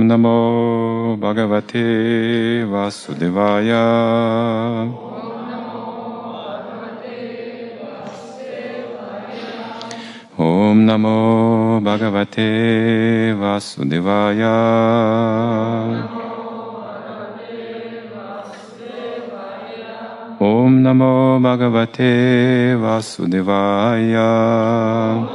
Ом намо Бхагавате Васудевая. Ом намо Бхагавате Васудевая. Ом намо Бхагавате Васудевая.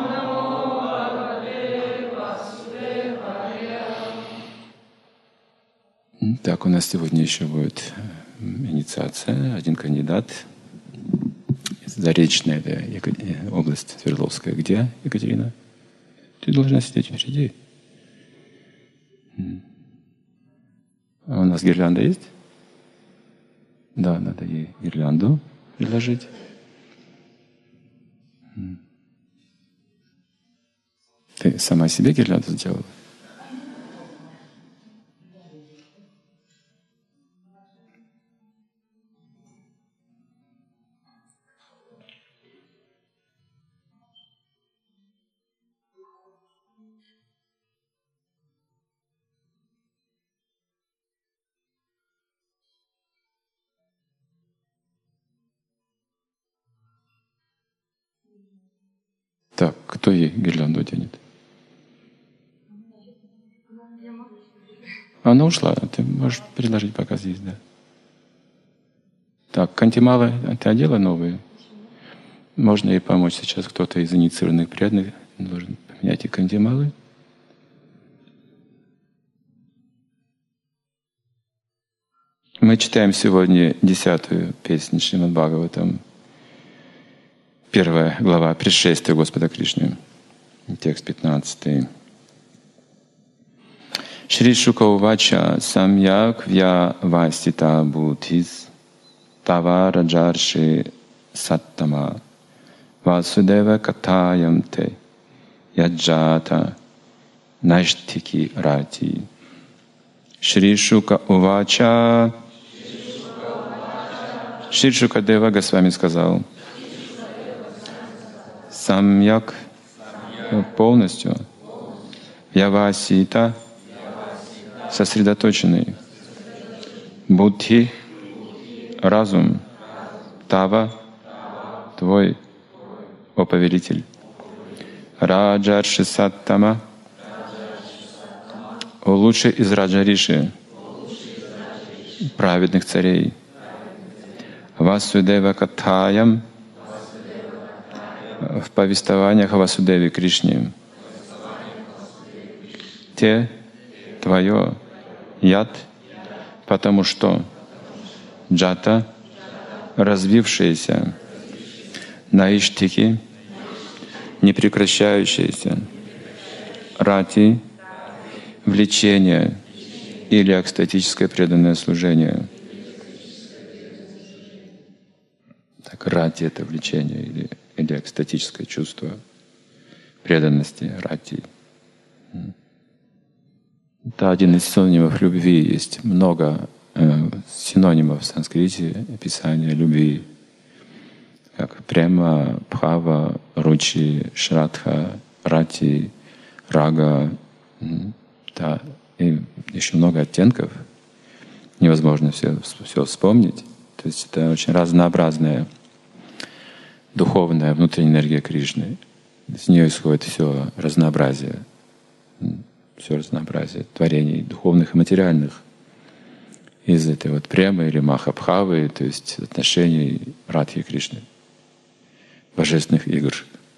Так, у нас сегодня еще будет инициация. Один кандидат. Заречная, это область Свердловская. Где, Екатерина? Ты должна сидеть впереди. А у нас гирлянда есть? Да, надо ей гирлянду предложить. Ты сама себе гирлянду сделала? Так, кто ей гирлянду оденет? Она ушла. Ты можешь предложить пока здесь, да. Так, кантималы ты одела новые? Можно ей помочь сейчас кто-то из инициированных преданных должен поменять и кантималы. Мы читаем сегодня 10-ю песню Шримад Бхагаватам. 1 глава «Пришествие Господа Кришны». Текст 15. Шри Шука увача самьяк вья вастита бутис тава раджарши саттама васудева катаям те яджата наштики рати. Шри Шука увача. Шри Шукадева Госвами сказал: самьяк полностью, явасита сосредоточенный, будхи разум, тава твой, о повелитель, раджарши саттама о лучший из раджариши, праведных царей, Васудева Катаям в повествованиях о Васудеве Кришне. Те твое яд, потому что джата, развившиеся, наиштики, непрекращающиеся, рати, влечение или экстатическое преданное служение. Так, рати — это влечение или экстатическое чувство преданности, рати. Это один из синонимов любви. Есть много синонимов в санскрите описания любви, как према, бхава, ручи, шрадха, рати, рага. Да, и еще много оттенков. Невозможно все вспомнить. То есть это очень разнообразная духовная внутренняя энергия Кришны. С нее исходит все разнообразие творений духовных и материальных из этой вот премы или махабхавы, то есть отношений Радхи и Кришны, божественных игр.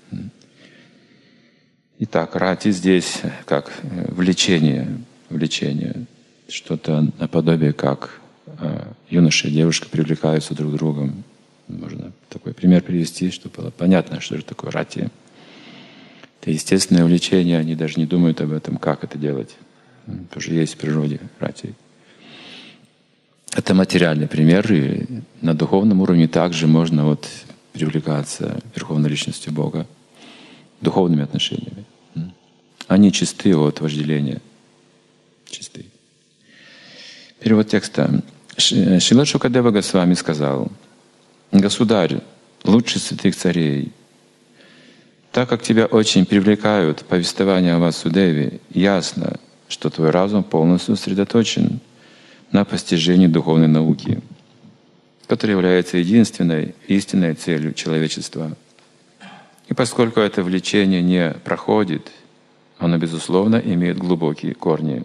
Итак, рати здесь как влечение, что-то наподобие как юноша и девушка привлекаются друг другом. Можно такой пример привести, чтобы было понятно, что же такое рати. Это естественное влечение, они даже не думают об этом, как это делать. Тоже есть в природе рати. Это материальный пример, и на духовном уровне также можно вот привлекаться Верховной Личностью Бога духовными отношениями. Они чисты от вожделения. Чисты. Перевод текста. Шрила Шукадева Госвами сказал: «Государь, лучший святых царей, так как тебя очень привлекают повествования о Васудеве, ясно, что твой разум полностью сосредоточен на постижении духовной науки, которая является единственной истинной целью человечества. И поскольку это влечение не проходит, оно, безусловно, имеет глубокие корни.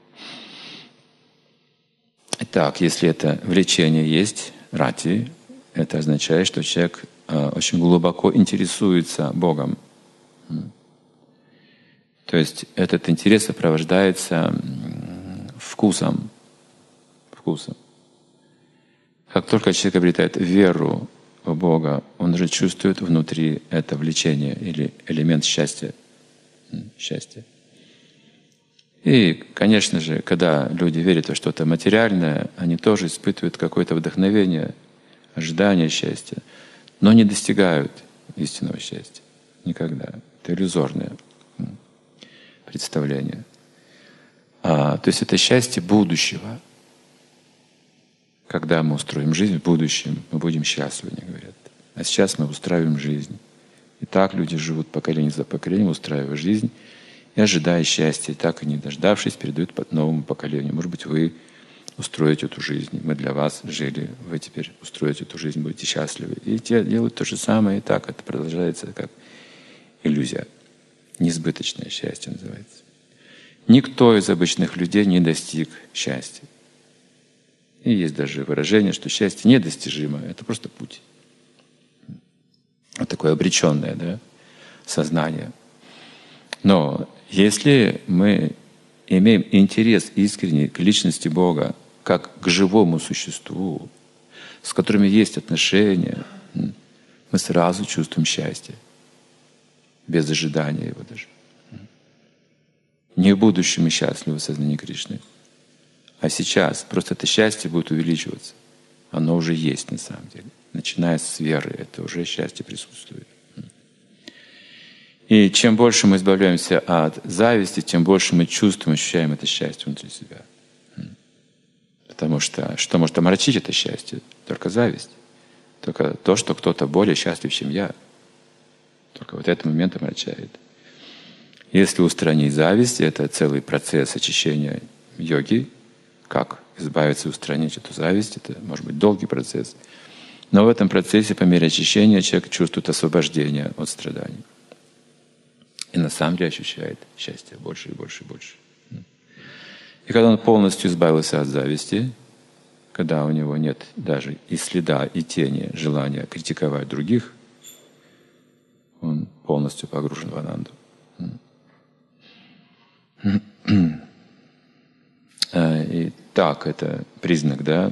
Итак, если это влечение есть, рати, это означает, что человек очень глубоко интересуется Богом. То есть этот интерес сопровождается вкусом. Как только человек обретает веру в Бога, он уже чувствует внутри это влечение или элемент счастья. И, конечно же, когда люди верят во что-то материальное, они тоже испытывают какое-то вдохновение, ожидание счастья, но не достигают истинного счастья. Никогда. Это иллюзорное представление. То есть это счастье будущего. Когда мы устроим жизнь в будущем, мы будем счастливы, они говорят. А сейчас мы устраиваем жизнь. И так люди живут поколение за поколением, устраивая жизнь и ожидая счастья. И так, и не дождавшись, передают новому поколению. Может быть, вы устроите эту жизнь. Мы для вас жили, вы теперь устроите эту жизнь, будете счастливы. И те делают то же самое, и так это продолжается как иллюзия. Несбыточное счастье называется. Никто из обычных людей не достиг счастья. И есть даже выражение, что счастье недостижимо, это просто путь. Вот такое обреченное, да, сознание. Но если мы имеем интерес искренний к личности Бога, как к живому существу, с которым есть отношения, мы сразу чувствуем счастье, без ожидания его даже. Не в будущем мы счастливы в сознании Кришны, а сейчас. Просто это счастье будет увеличиваться. Оно уже есть на самом деле. Начиная с веры, это уже счастье присутствует. И чем больше мы избавляемся от зависти, тем больше мы чувствуем, ощущаем это счастье внутри себя. Потому что может омрачить это счастье? Только зависть. Только то, что кто-то более счастлив, чем я. Только вот этот момент омрачает. Если устранить зависть, это целый процесс очищения йоги. Как избавиться и устранить эту зависть, это может быть долгий процесс. Но в этом процессе, по мере очищения, человек чувствует освобождение от страданий. И на самом деле ощущает счастье больше и больше и больше. И когда он полностью избавился от зависти, когда у него нет даже и следа, и тени желания критиковать других, он полностью погружен в ананду. И так, это признак, да?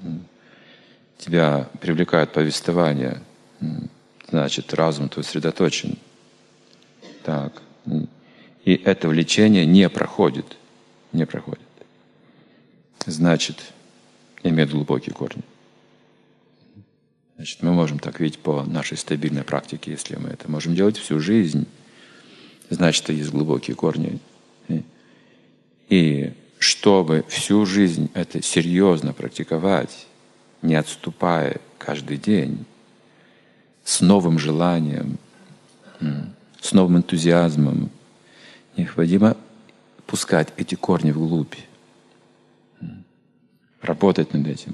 Тебя привлекает повествование, значит, разум твой сосредоточен. Так. И это влечение не проходит. Не проходит. Значит, имеет глубокие корни. Значит, мы можем так видеть по нашей стабильной практике, если мы это можем делать всю жизнь. Значит, есть глубокие корни. И чтобы всю жизнь это серьезно практиковать, не отступая каждый день, с новым желанием, с новым энтузиазмом, необходимо пускать эти корни вглубь, работать над этим.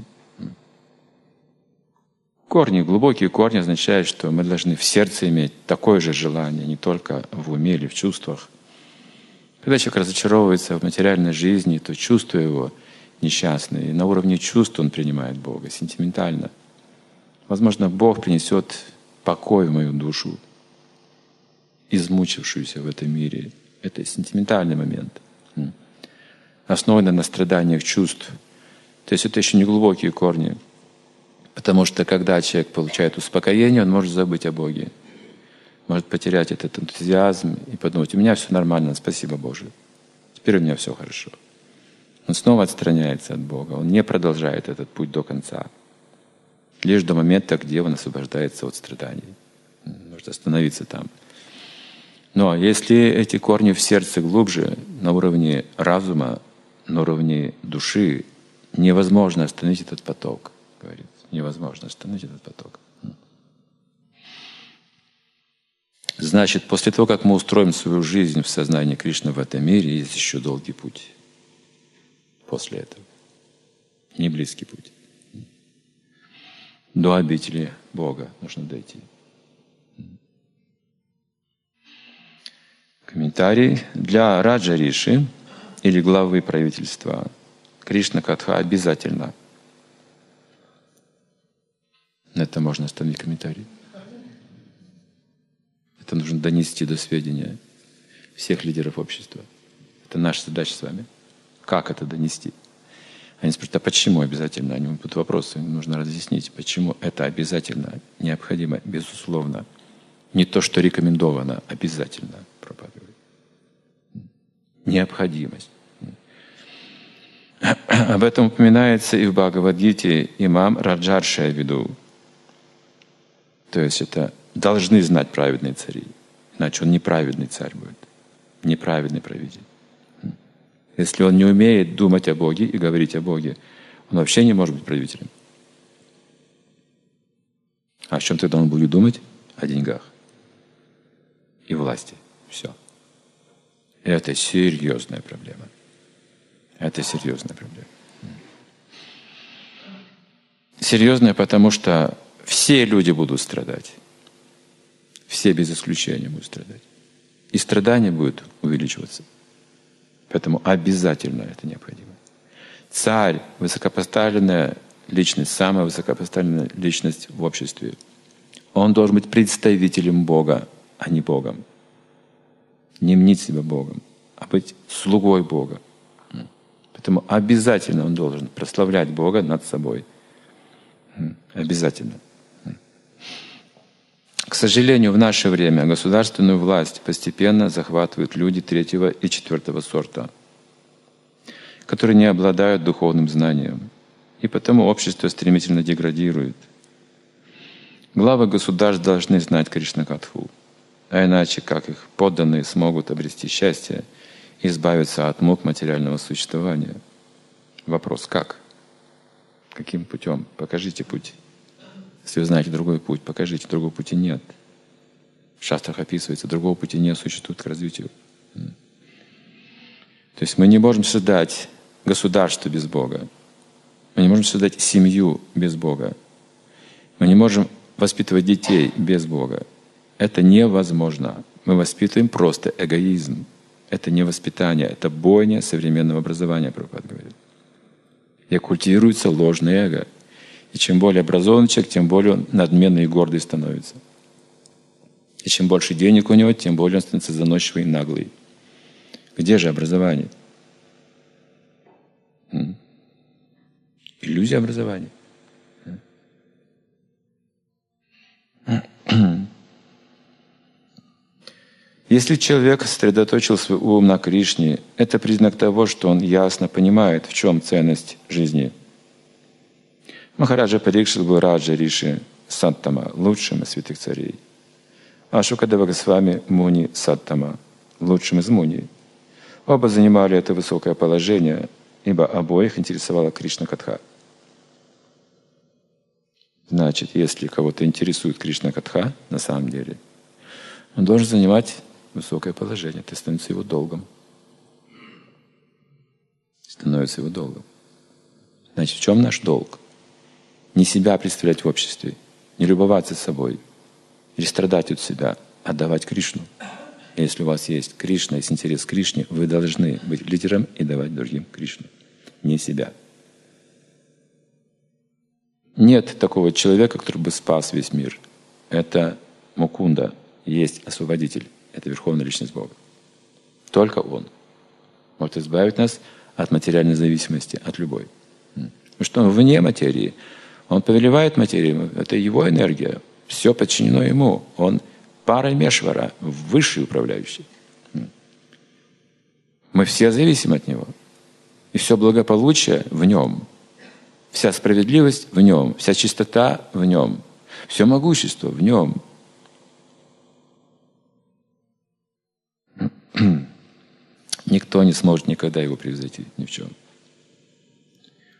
Корни, глубокие корни означают, что мы должны в сердце иметь такое же желание, не только в уме или в чувствах. Когда человек разочаровывается в материальной жизни, то чувства его несчастные. И на уровне чувств он принимает Бога сентиментально. Возможно, Бог принесет покой в мою душу, измучившуюся в этом мире. Это сентиментальный момент, основанный на страданиях чувств. То есть это еще не глубокие корни. Потому что когда человек получает успокоение, он может забыть о Боге. Может потерять этот энтузиазм и подумать: у меня все нормально, спасибо Боже. Теперь у меня все хорошо. Он снова отстраняется от Бога. Он не продолжает этот путь до конца. Лишь до момента, где он освобождается от страданий. Может остановиться там. Но если эти корни в сердце глубже, на уровне разума, на уровне души, невозможно остановить этот поток, говорится. Невозможно остановить этот поток. Значит, после того, как мы устроим свою жизнь в сознании Кришны в этом мире, есть еще долгий путь после этого. Не близкий путь. До обители Бога нужно дойти. Комментарий. Для Раджа Риши или главы правительства Кришна Катха обязательно. На это можно остановить комментарий. Это нужно донести до сведения всех лидеров общества. Это наша задача с вами. Как это донести? Они спрашивают, а почему обязательно? Они будут вопросы, нужно разъяснить, почему это обязательно, необходимо, безусловно. Не то, что рекомендовано, обязательно проповедовать. Необходимость. Об этом упоминается и в Бхагавад-гите имам Раджаршия веду. То есть это должны знать праведные цари, иначе он неправедный царь будет, неправедный правитель. Если он не умеет думать о Боге и говорить о Боге, он вообще не может быть правителем. А о чем тогда он будет думать? О деньгах и власти. Все. Это серьезная проблема. Это серьезная проблема. Серьезная, потому что все люди будут страдать. Все без исключения будут страдать. И страдания будут увеличиваться. Поэтому обязательно это необходимо. Царь, высокопоставленная личность, самая высокопоставленная личность в обществе, он должен быть представителем Бога, а не Богом. Не мнить себя Богом, а быть слугой Бога. Поэтому обязательно он должен прославлять Бога над собой. Обязательно. К сожалению, в наше время государственную власть постепенно захватывают люди третьего и четвертого сорта, которые не обладают духовным знанием, и потому общество стремительно деградирует. Главы государств должны знать Кришна-катху, а иначе как их подданные смогут обрести счастье и избавиться от мук материального существования? Вопрос: как? Каким путем? Покажите путь. Если вы знаете другой путь, покажите. Другого пути нет. В шастрах описывается, другого пути не существует к развитию. То есть мы не можем создать государство без Бога. Мы не можем создать семью без Бога. Мы не можем воспитывать детей без Бога. Это невозможно. Мы воспитываем просто эгоизм. Это не воспитание, это бойня современного образования, Прабхупада говорит. И культивируется ложное эго. И чем более образованный человек, тем более он надменный и гордый становится. И чем больше денег у него, тем более он становится заносчивый и наглый. Где же образование? Иллюзия образования. Если человек сосредоточил свой ум на Кришне, это признак того, что он ясно понимает, в чем ценность жизни. Махараджа Парикшит был Раджа Риши Саттама, лучшим из святых царей. А Шукадева Госвами Муни Саттама, лучшим из Муни. Оба занимали это высокое положение, ибо обоих интересовала Кришна-катха. Значит, если кого-то интересует Кришна-катха, на самом деле, он должен занимать высокое положение. Это становится его долгом. Становится его долгом. Значит, в чем наш долг? Не себя представлять в обществе, не любоваться собой, или страдать от себя, а давать Кришну. Если у вас есть Кришна, есть интерес к Кришне, вы должны быть лидером и давать другим Кришну, не себя. Нет такого человека, который бы спас весь мир. Это Мукунда, есть освободитель, это Верховная Личность Бога. Только Он может избавить нас от материальной зависимости, от любой. Потому что Он вне материи. Он повелевает материей, это Его энергия. Все подчинено Ему. Он Парамешвара, высший управляющий. Мы все зависим от Него. И все благополучие в Нем. Вся справедливость в Нем. Вся чистота в Нем. Все могущество в Нем. Никто не сможет никогда Его превзойти ни в чем.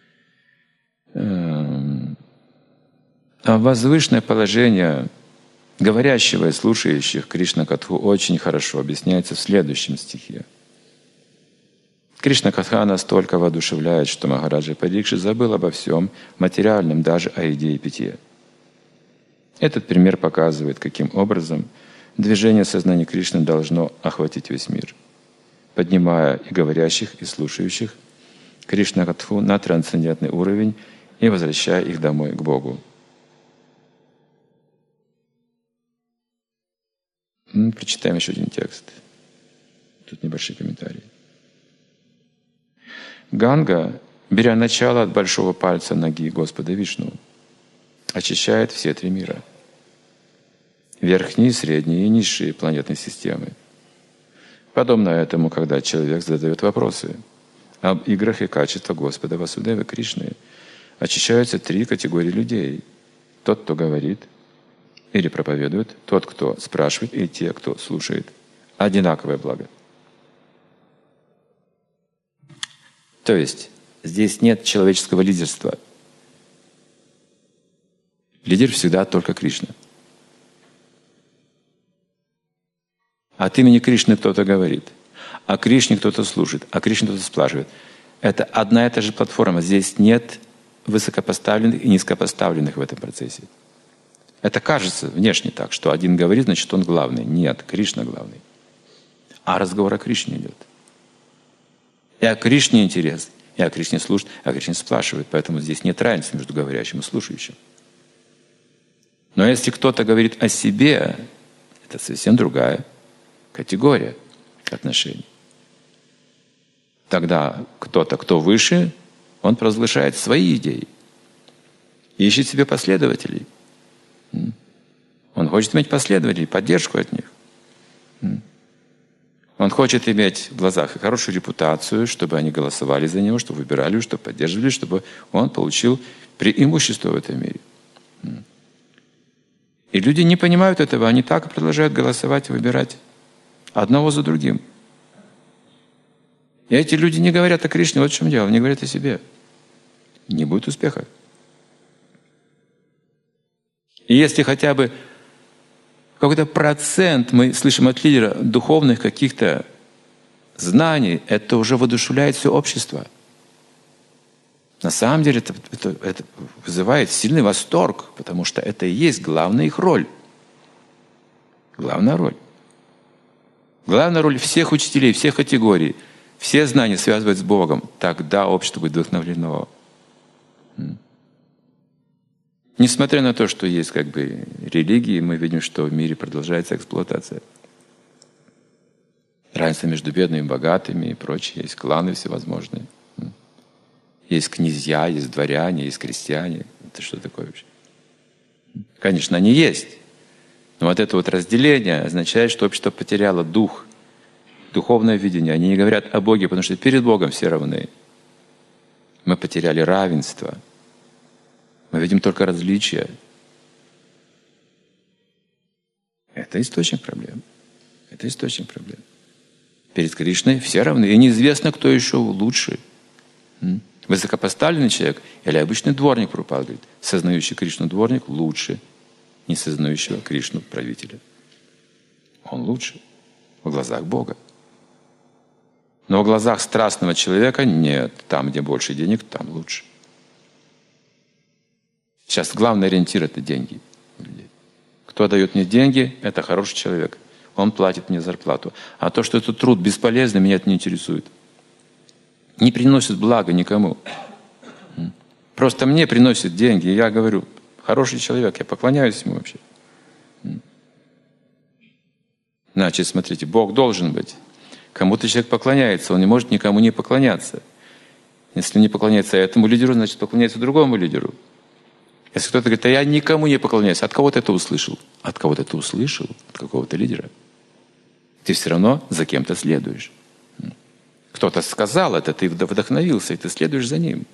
А возвышенное положение говорящего и слушающих Кришна-катху очень хорошо объясняется в следующем стихе. Кришна-катха настолько воодушевляет, что Махараджа Парикшит забыл обо всем материальном, даже о еде и питье. Этот пример показывает, каким образом движение сознания Кришны должно охватить весь мир, поднимая и говорящих, и слушающих Кришна-катху на трансцендентный уровень и возвращая их домой к Богу. Прочитаем еще один текст. Тут небольшие комментарии. Ганга, беря начало от большого пальца ноги Господа Вишну, очищает все три мира. Верхние, средние и низшие планетные системы. Подобно этому, когда человек задает вопросы об играх и качествах Господа Васудевы Кришны, очищаются три категории людей. Тот, кто говорит или проповедует, тот, кто спрашивает, и те, кто слушает. Одинаковое благо. То есть здесь нет человеческого лидерства. Лидер всегда только Кришна. От имени Кришны кто-то говорит, о Кришне кто-то слушает, о Кришне кто-то спрашивает. Это одна и та же платформа. Здесь нет высокопоставленных и низкопоставленных в этом процессе. Это кажется внешне так, что один говорит, значит, он главный. Нет, Кришна главный. А разговор о Кришне идет. И о Кришне интерес, и о Кришне слушают, и о Кришне спрашивают. Поэтому здесь нет разницы между говорящим и слушающим. Но если кто-то говорит о себе, это совсем другая категория отношений. Тогда кто-то, кто выше, он провозглашает свои идеи, ищет себе последователей. Он хочет иметь последователей, поддержку от них. Он хочет иметь в глазах хорошую репутацию, чтобы они голосовали за него, чтобы выбирали, чтобы поддерживали, чтобы он получил преимущество в этом мире. И люди не понимают этого, они так и продолжают голосовать, выбирать одного за другим. И эти люди не говорят о Кришне, вот в чем дело, они говорят о себе. Не будет успеха. И если хотя бы какой-то процент мы слышим от лидера духовных каких-то знаний, это уже воодушевляет все общество. На самом деле это вызывает сильный восторг, потому что это и есть главная их роль. Главная роль. Главная роль всех учителей, всех категорий, все знания связывать с Богом. Тогда общество будет вдохновлено. Несмотря на то, что есть как бы религии, мы видим, что в мире продолжается эксплуатация. Разница между бедными и богатыми и прочее. Есть кланы всевозможные. Есть князья, есть дворяне, есть крестьяне. Это что такое вообще? Конечно, они есть. Но вот это вот разделение означает, что общество потеряло дух, духовное видение. Они не говорят о Боге, потому что перед Богом все равны. Мы потеряли равенство. Мы видим только различия. Это источник проблем. Это источник проблем. Перед Кришной все равны. И неизвестно, кто еще лучше. Высокопоставленный человек или обычный дворник, Прабхупада говорит, сознающий Кришну дворник лучше не сознающего Кришну правителя. Он лучше в глазах Бога. Но в глазах страстного человека нет. Там, где больше денег, там лучше. Сейчас главный ориентир — это деньги. Кто дает мне деньги, это хороший человек. Он платит мне зарплату. А то, что этот труд бесполезный, меня это не интересует. Не приносит блага никому. Просто мне приносит деньги, и я говорю, хороший человек, я поклоняюсь ему вообще. Значит, смотрите, Бог должен быть. Кому-то человек поклоняется, он не может никому не поклоняться. Если не поклоняется этому лидеру, значит, поклоняется другому лидеру. Если кто-то говорит, а я никому не поклоняюсь, от кого ты это услышал? От кого ты это услышал? От какого-то лидера. Ты все равно за кем-то следуешь. Кто-то сказал это, ты вдохновился, и ты следуешь за ним.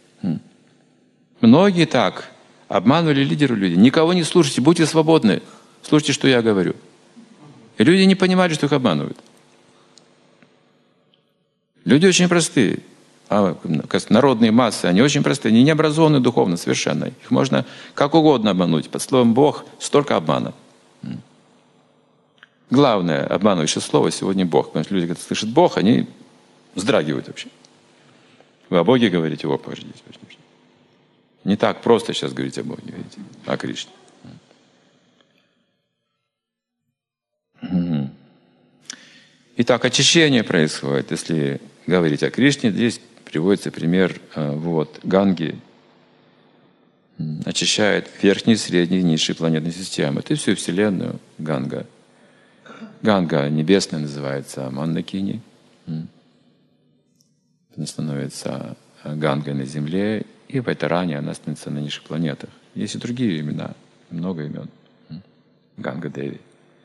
Многие так обманывали лидеру людей. Никого не слушайте, будьте свободны. Слушайте, что я говорю. И люди не понимали, что их обманывают. Люди очень простые. Народные массы, они очень простые, они не образованы духовно совершенно. Их можно как угодно обмануть. Под словом «Бог» столько обмана. Главное обманывающее слово сегодня Бог. Потому что люди, когда слышат Бог, они вздрагивают вообще. Вы о Боге говорите, подождите. Не так просто сейчас говорить о Боге, видите, о Кришне. Итак, очищение происходит. Если говорить о Кришне, здесь приводится пример Ганги. Очищает верхние, средние и низшие планетные системы. Это всю Вселенную Ганга. Ганга небесная называется Мандакини. Она становится Гангой на Земле, и Вайтарани она становится на низших планетах. Есть и другие имена, много имен. Ганга-деви.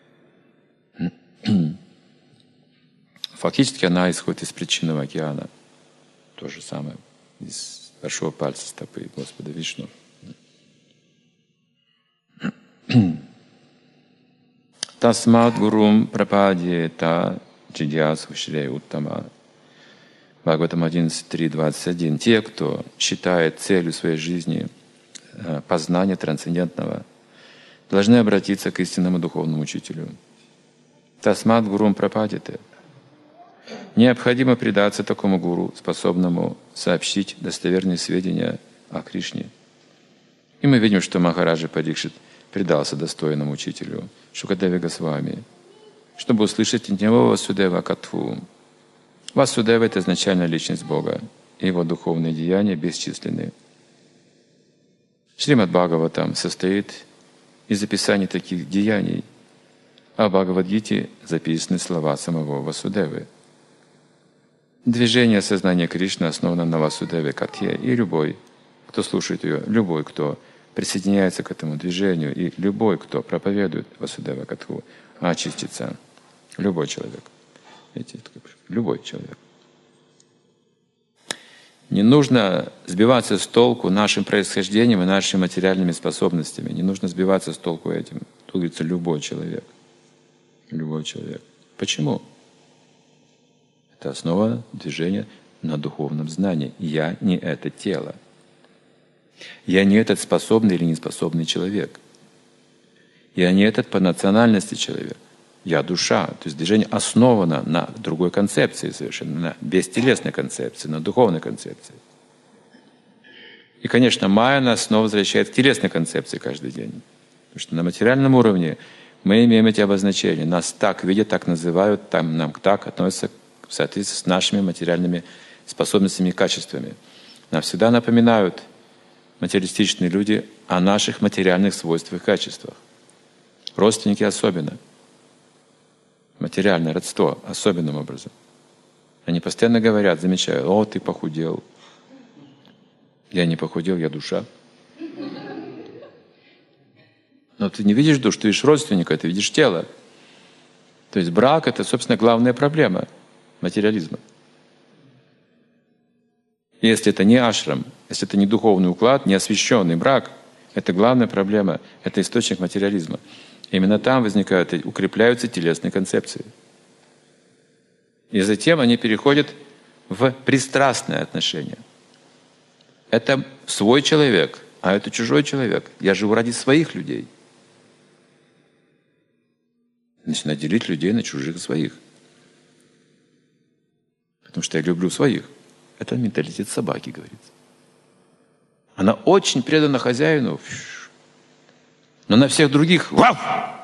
Фактически она исходит из причинного океана. То же самое, из большого пальца стопы Господа Вишну. Тасмат гурум прапади та джидьясу шрей уттама. Бхагаватам 11.3.21. Те, кто считает целью своей жизни познание трансцендентного, должны обратиться к истинному духовному учителю. Тасмат гурум прападите. Необходимо предаться такому гуру, способному сообщить достоверные сведения о Кришне. И мы видим, что Махараджа Парикшит предался достойному учителю Шукадеви Госвами, чтобы услышать от него Васудева Катву. Васудева — это изначальная личность Бога, и его духовные деяния бесчисленны. Шримад Бхагаватам состоит из описаний таких деяний, а в Бхагавад-гите записаны слова самого Васудевы. Движение сознания Кришны основано на Васудеве Катхе, и любой, кто слушает ее, любой, кто присоединяется к этому движению, и любой, кто проповедует Васудева Катху, очистится. Любой человек. Видите, любой человек. Не нужно сбиваться с толку нашим происхождением и нашими материальными способностями. Не нужно сбиваться с толку этим. Тут говорится любой человек. Любой человек. Почему? Это основа движения на духовном знании. Я не это тело. Я не этот способный или неспособный человек. Я не этот по национальности человек. Я душа. То есть движение основано на другой концепции совершенно, на бестелесной концепции, на духовной концепции. И, конечно, майя нас снова возвращает к телесной концепции каждый день. Потому что на материальном уровне мы имеем эти обозначения. Нас так видят, так называют, нам так относятся в соответствии с нашими материальными способностями и качествами. Нам всегда напоминают материалистичные люди о наших материальных свойствах и качествах. Родственники особенно. Материальное родство особенным образом. Они постоянно говорят, замечают: «О, ты похудел». Я не похудел, я душа. Но ты не видишь душу, ты видишь родственника, ты видишь тело. То есть брак — это, собственно, главная проблема материализма. Если это не ашрам, если это не духовный уклад, не освященный брак, это главная проблема, это источник материализма. Именно там возникают и укрепляются телесные концепции. И затем они переходят в пристрастное отношение. Это свой человек, а это чужой человек. Я живу ради своих людей. Начинаю делить людей на чужих и своих. Потому что я люблю своих. Это менталитет собаки, говорится. Она очень предана хозяину, но на всех других вау!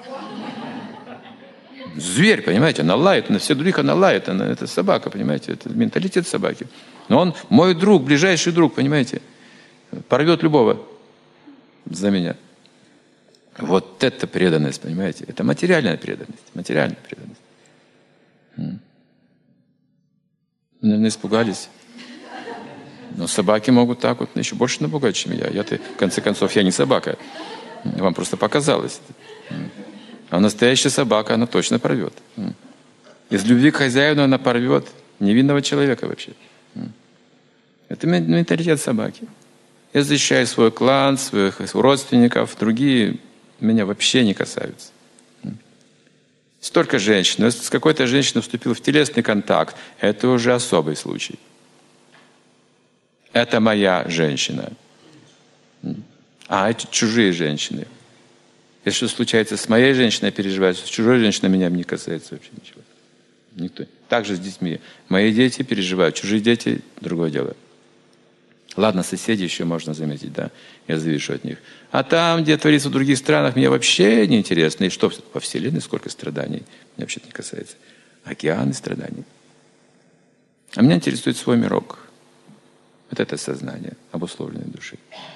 Зверь, понимаете, она лает, на всех других она лает, это собака, понимаете, это менталитет собаки. Но он мой друг, ближайший друг, понимаете, порвет любого за меня. Вот это преданность, понимаете, это материальная преданность, материальная преданность. Наверное, испугались. Но собаки могут так вот еще больше напугать, чем я. Я-то, в конце концов, я не собака. Вам просто показалось. А настоящая собака, она точно порвет. Из любви к хозяину она порвет невинного человека вообще. Это менталитет собаки. Я защищаю свой клан, своих родственников, другие меня вообще не касаются. Столько женщин. Но если с какой-то женщиной вступил в телесный контакт, это уже особый случай. Это моя женщина. А эти чужие женщины. Если что случается с моей женщиной, я переживаю, с чужой женщиной меня не касается вообще ничего. Никто. Так же с детьми. Мои дети переживают, чужие дети — другое дело. Ладно, соседей еще можно заметить, да, я завишу от них. А там, где творится в других странах, мне вообще не интересно. И что, во Вселенной сколько страданий? Меня вообще-то не касается. Океаны страданий. А меня интересует свой мирок. Вот это сознание обусловленной души.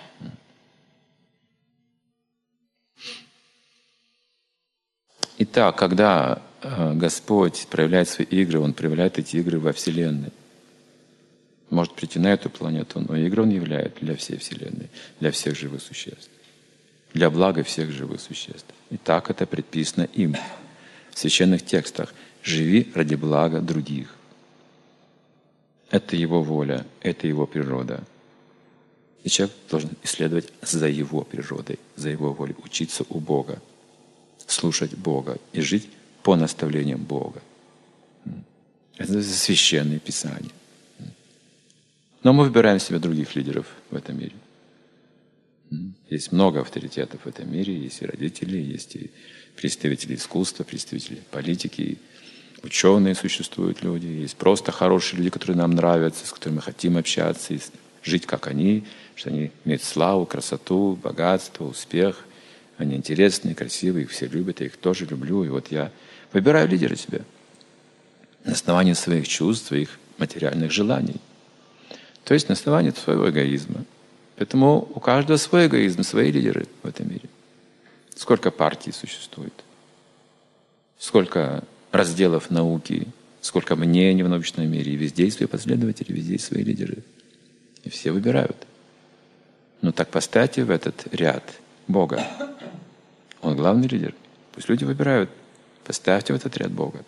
Итак, когда Господь проявляет свои игры, Он проявляет эти игры во Вселенной. Может прийти на эту планету, но игры Он являет для всей Вселенной, для всех живых существ, для блага всех живых существ. И так это предписано им в священных текстах. «Живи ради блага других». Это Его воля, это Его природа. И человек должен исследовать за Его природой, за Его волей, учиться у Бога, слушать Бога и жить по наставлениям Бога. Это священное Писание. Но мы выбираем себе других лидеров в этом мире. Есть много авторитетов в этом мире, есть и родители, есть и представители искусства, представители политики, ученые существуют люди, есть просто хорошие люди, которые нам нравятся, с которыми мы хотим общаться, и жить как они, что они имеют славу, красоту, богатство, успех. Они интересные, красивые, их все любят, я их тоже люблю. И вот я выбираю лидера себя на основании своих чувств, своих материальных желаний. То есть на основании своего эгоизма. Поэтому у каждого свой эгоизм, свои лидеры в этом мире. Сколько партий существует, сколько разделов науки, сколько мнений в научном мире. И везде есть свои последователи, везде есть свои лидеры. И все выбирают. Но так поставьте в этот ряд Бога. Он главный лидер. Пусть люди выбирают. Поставьте в этот ряд Бога.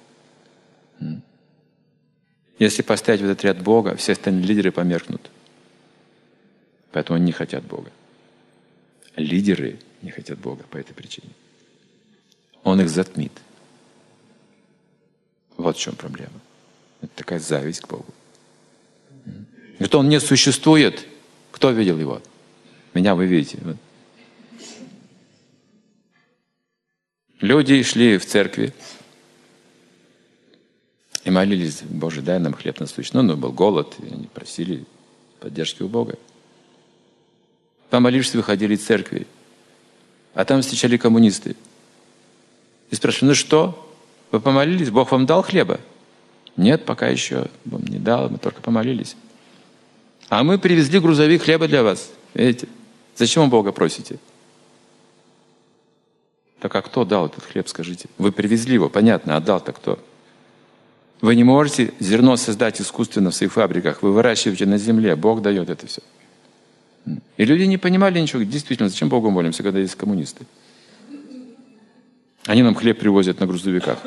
Если поставить в этот ряд Бога, все остальные лидеры померкнут. Поэтому они не хотят Бога. Лидеры не хотят Бога по этой причине. Он их затмит. Вот в чем проблема. Это такая зависть к Богу. Говорит, Он не существует. Кто видел Его? Меня вы видите. Люди шли в церкви и молились: Боже, дай нам хлеб насущный. Но был голод, и они просили поддержки у Бога. Помолившись, выходили из церкви, а там встречали коммунисты. И спрашивали: ну что, вы помолились, Бог вам дал хлеба? Нет, пока еще вам не дал, мы только помолились. А мы привезли грузовик хлеба для вас. Видите? Зачем вы Бога просите? Так а кто дал этот хлеб, скажите? Вы привезли его, понятно, а дал-то кто? Вы не можете зерно создать искусственно в своих фабриках, вы выращиваете на земле, Бог дает это все. И люди не понимали ничего. Действительно, зачем Богу молимся, когда есть коммунисты? Они нам хлеб привозят на грузовиках.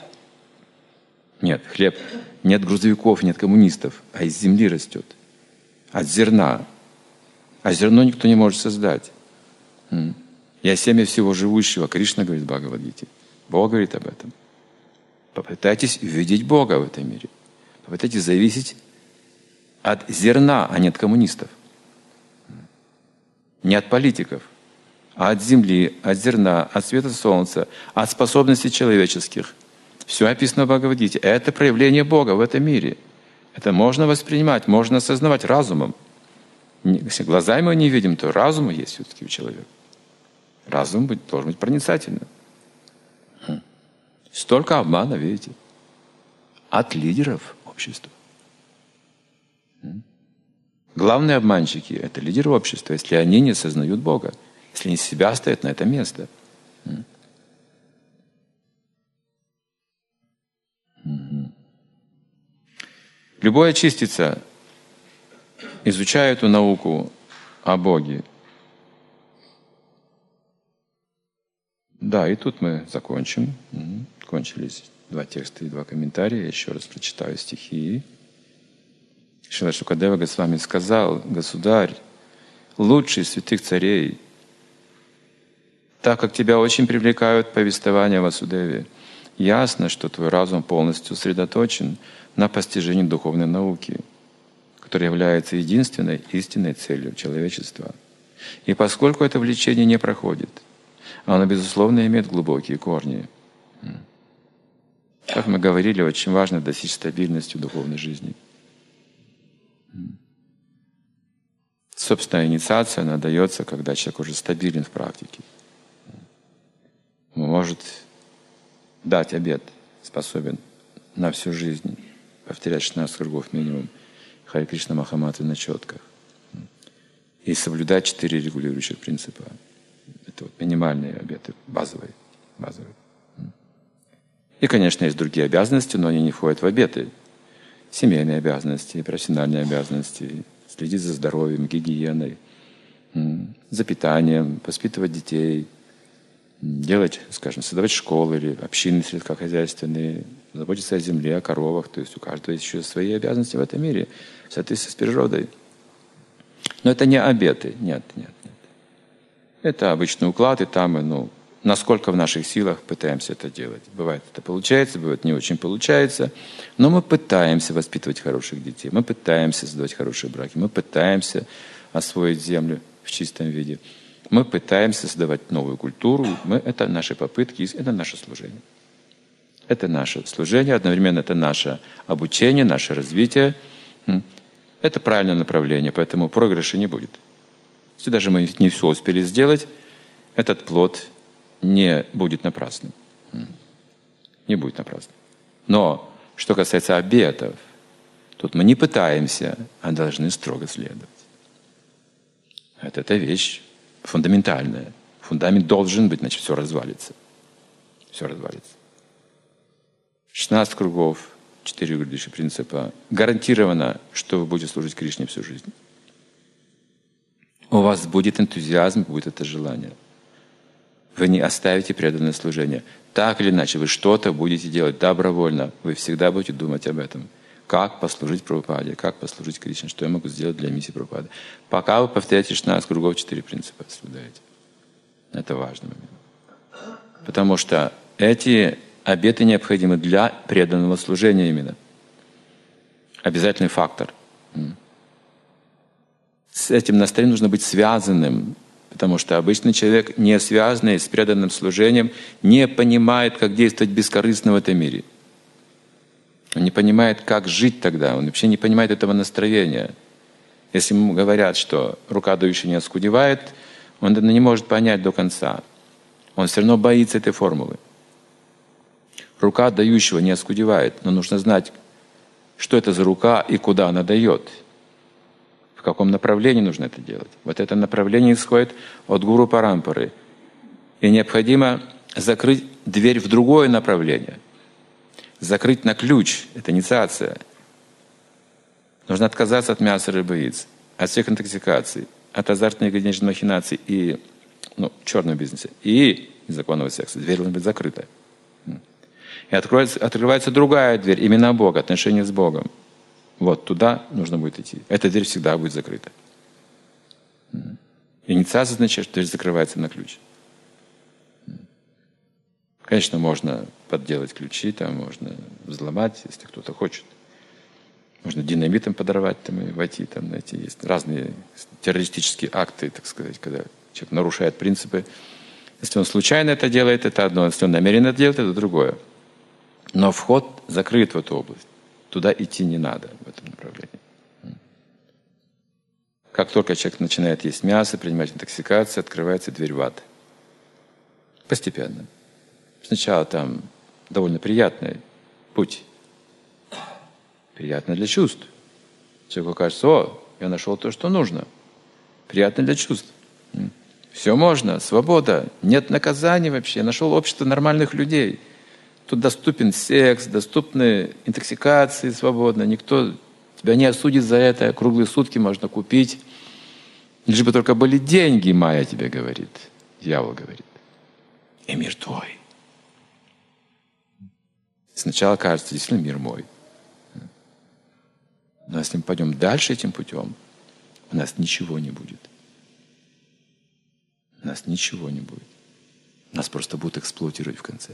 Нет, хлеб. Нет грузовиков, нет коммунистов, а из земли растет. От зерна. А зерно никто не может создать. Я семя всего живущего. Кришна говорит в Бхагавад-гите. Бог говорит об этом. Попытайтесь увидеть Бога в этом мире. Попытайтесь зависеть от зерна, а не от коммунистов. Не от политиков, а от земли, от зерна, от света солнца, от способностей человеческих. Все описано в Бхагавад-гите. Это проявление Бога в этом мире. Это можно воспринимать, можно осознавать разумом. Если глазами мы не видим, то разум есть все-таки у человека. Разум должен быть проницательным. Столько обмана, видите, от лидеров общества. Главные обманщики — это лидеры общества, если они не осознают Бога, если они себя ставят на это место. Любая частица, изучая эту науку о Боге. Да, и тут мы закончим. Кончились 2 текста и 2 комментария. Я еще раз прочитаю стихи. Шрила Шукадева Госвами сказал: «Государь, лучший из святых царей, так как тебя очень привлекают повествования Васудеве, ясно, что твой разум полностью сосредоточен на постижении духовной науки, которая является единственной истинной целью человечества. И поскольку это влечение не проходит, оно, безусловно, имеет глубокие корни. Как мы говорили, очень важно достичь стабильности в духовной жизни. Собственная инициация, она дается, когда человек уже стабилен в практике. Он может дать обет, способен на всю жизнь повторять 16 кругов минимум Харе Кришна Махамантры на четках и соблюдать 4 регулирующих принципа. Это вот минимальные обеты, базовые. И, конечно, есть другие обязанности, но они не входят в обеты. Семейные обязанности, профессиональные обязанности, следить за здоровьем, гигиеной, за питанием, воспитывать детей, делать, скажем, создавать школы или общины сельскохозяйственные, заботиться о земле, о коровах. То есть у каждого есть еще свои обязанности в этом мире в соответствии с природой. Но это не обеты. Нет. Это обычный уклад, и там мы, насколько в наших силах пытаемся это делать. Бывает это получается, бывает не очень получается, но мы пытаемся воспитывать хороших детей, мы пытаемся создавать хорошие браки, мы пытаемся освоить землю в чистом виде, мы пытаемся создавать новую культуру. Это наши попытки, это наше служение. Это наше служение, одновременно это наше обучение, наше развитие. Это правильное направление, поэтому проигрыша не будет. Если даже мы не все успели сделать, этот плод не будет напрасным. Не будет напрасным. Но что касается обетов, тут мы не пытаемся, а должны строго следовать. Это вещь фундаментальная. Фундамент должен быть, значит, все развалится. Все развалится. 16 кругов, 4 регулирующих принципа. Гарантированно, что вы будете служить Кришне всю жизнь. У вас будет энтузиазм, будет это желание. Вы не оставите преданное служение. Так или иначе, вы что-то будете делать добровольно. Вы всегда будете думать об этом. Как послужить Прабхупаде, как послужить Кришне, что я могу сделать для миссии Прабхупады. Пока вы повторяете 16 кругов, 4 принципа соблюдаете. Это важный момент. Потому что эти обеты необходимы для преданного служения именно. Обязательный фактор. С этим настроением нужно быть связанным, потому что обычный человек, не связанный с преданным служением, не понимает, как действовать бескорыстно в этом мире. Он не понимает, как жить тогда, он вообще не понимает этого настроения. Если ему говорят, что рука дающая не оскудевает, он это не может понять до конца. Он все равно боится этой формулы. Рука дающего не оскудевает, но нужно знать, что это за рука и куда она дает. В каком направлении нужно это делать. Вот это направление исходит от гуру парампары. И необходимо закрыть дверь в другое направление. Закрыть на ключ — это инициация. Нужно отказаться от мяса, рыбы, яиц, от всех интоксикаций, от азартных и денежных махинаций и черного бизнеса, и незаконного секса. Дверь должна быть закрыта. И открывается другая дверь, именно Бог, отношения с Богом. Вот туда нужно будет идти. Эта дверь всегда будет закрыта. Инициация означает, что дверь закрывается на ключ. Конечно, можно подделать ключи, там можно взломать, если кто-то хочет. Можно динамитом подорвать там, и войти. Там, знаете, есть разные террористические акты, так сказать, когда человек нарушает принципы. Если он случайно это делает, это одно. Если он намеренно это делает, это другое. Но вход закрыт в эту область. Туда идти не надо в этом направлении. Как только человек начинает есть мясо, принимать интоксикацию, открывается дверь в ад. Постепенно. Сначала там довольно приятный путь. Приятно для чувств. Человеку кажется, я нашел то, что нужно. Приятно для чувств. Все можно, свобода, нет наказаний вообще. Я нашел общество нормальных людей. Тут доступен секс, доступны интоксикации свободно. Никто тебя не осудит за это. Круглые сутки можно купить. Лишь бы только были деньги, Майя тебе говорит. Дьявол говорит. И мир твой. Сначала кажется, действительно мир мой. Но если мы пойдем дальше этим путем, у нас ничего не будет. У нас ничего не будет. Нас просто будут эксплуатировать в конце.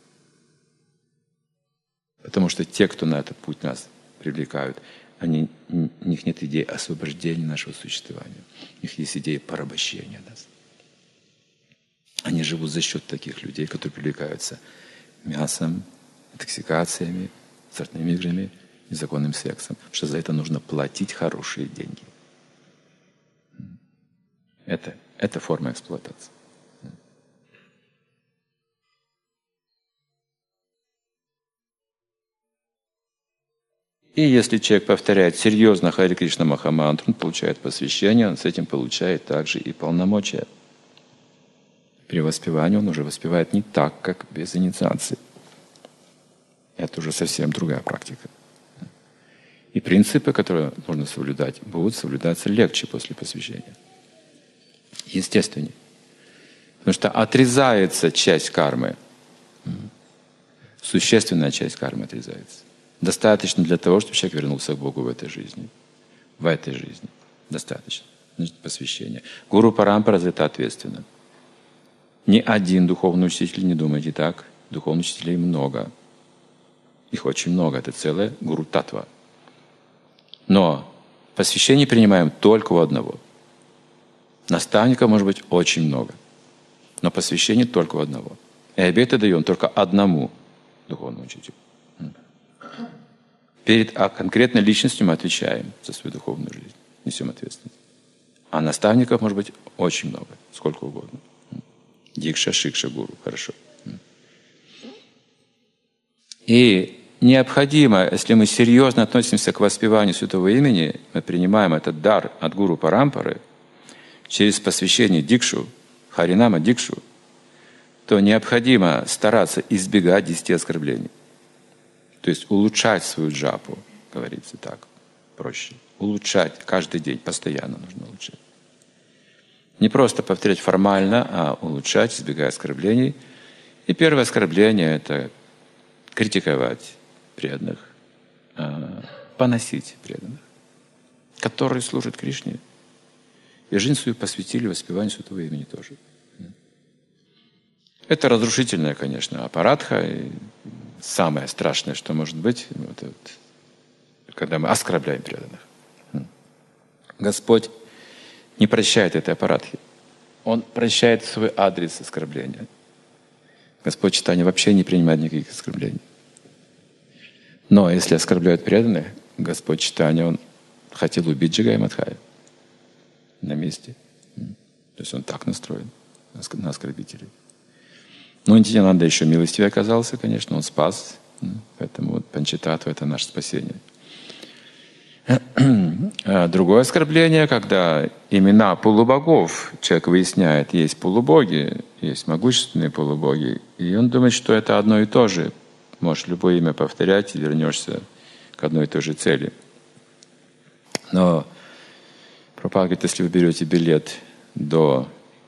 Потому что те, кто на этот путь нас привлекают, у них нет идеи освобождения нашего существования. У них есть идея порабощения нас. Они живут за счет таких людей, которые привлекаются мясом, интоксикациями, азартными играми, незаконным сексом. Потому что за это нужно платить хорошие деньги. Это форма эксплуатации. И если человек повторяет серьезно Харе Кришна Махамантру, он получает посвящение, он с этим получает также и полномочия. При воспевании он уже воспевает не так, как без инициации. Это уже совсем другая практика. И принципы, которые нужно соблюдать, будут соблюдаться легче после посвящения. Естественнее. Потому что отрезается часть кармы. Существенная часть кармы отрезается. Достаточно для того, чтобы человек вернулся к Богу в этой жизни. В этой жизни. Достаточно. Значит, посвящение. Гуру Парампара за это ответственно. Ни один духовный учитель, не думайте так, духовных учителей много. Их очень много. Это целая гуру татва. Но посвящение принимаем только у одного. Наставников может быть очень много. Но посвящение только у одного. И обеты даем только одному духовному учителю. Перед конкретной личностью мы отвечаем за свою духовную жизнь. Несем ответственность. А наставников может быть очень много. Сколько угодно. Дикша, Шикша, Гуру. Хорошо. И необходимо, если мы серьезно относимся к воспеванию Святого Имени, мы принимаем этот дар от Гуру Парампары через посвящение Дикшу, Харинама Дикшу, то необходимо стараться избегать 10 оскорблений. То есть улучшать свою джапу, говорится так, проще. Улучшать каждый день, постоянно нужно улучшать. Не просто повторять формально, а улучшать, избегая оскорблений. И первое оскорбление – это критиковать преданных, поносить преданных, которые служат Кришне. И жизнь свою посвятили воспеванию Святого Имени тоже. Это разрушительная, конечно, аппаратха. И самое страшное, что может быть, когда мы оскорбляем преданных. Господь не прощает этой аппаратхи. Он прощает свой адрес оскорбления. Господь Чайтанья вообще не принимает никаких оскорблений. Но если оскорбляют преданных, Господь Чайтанья, Он хотел убить Джигая Мадхая на месте. То есть Он так настроен на оскорбителей. Но Нитьянанда еще милостивее оказался, конечно, он спас. Поэтому вот Панчататтва — это наше спасение. Другое оскорбление, когда имена полубогов человек выясняет, есть полубоги, есть могущественные полубоги, и он думает, что это одно и то же. Можешь любое имя повторять, и вернешься к одной и той же цели. Но Прабхупада говорит, если вы берете билет до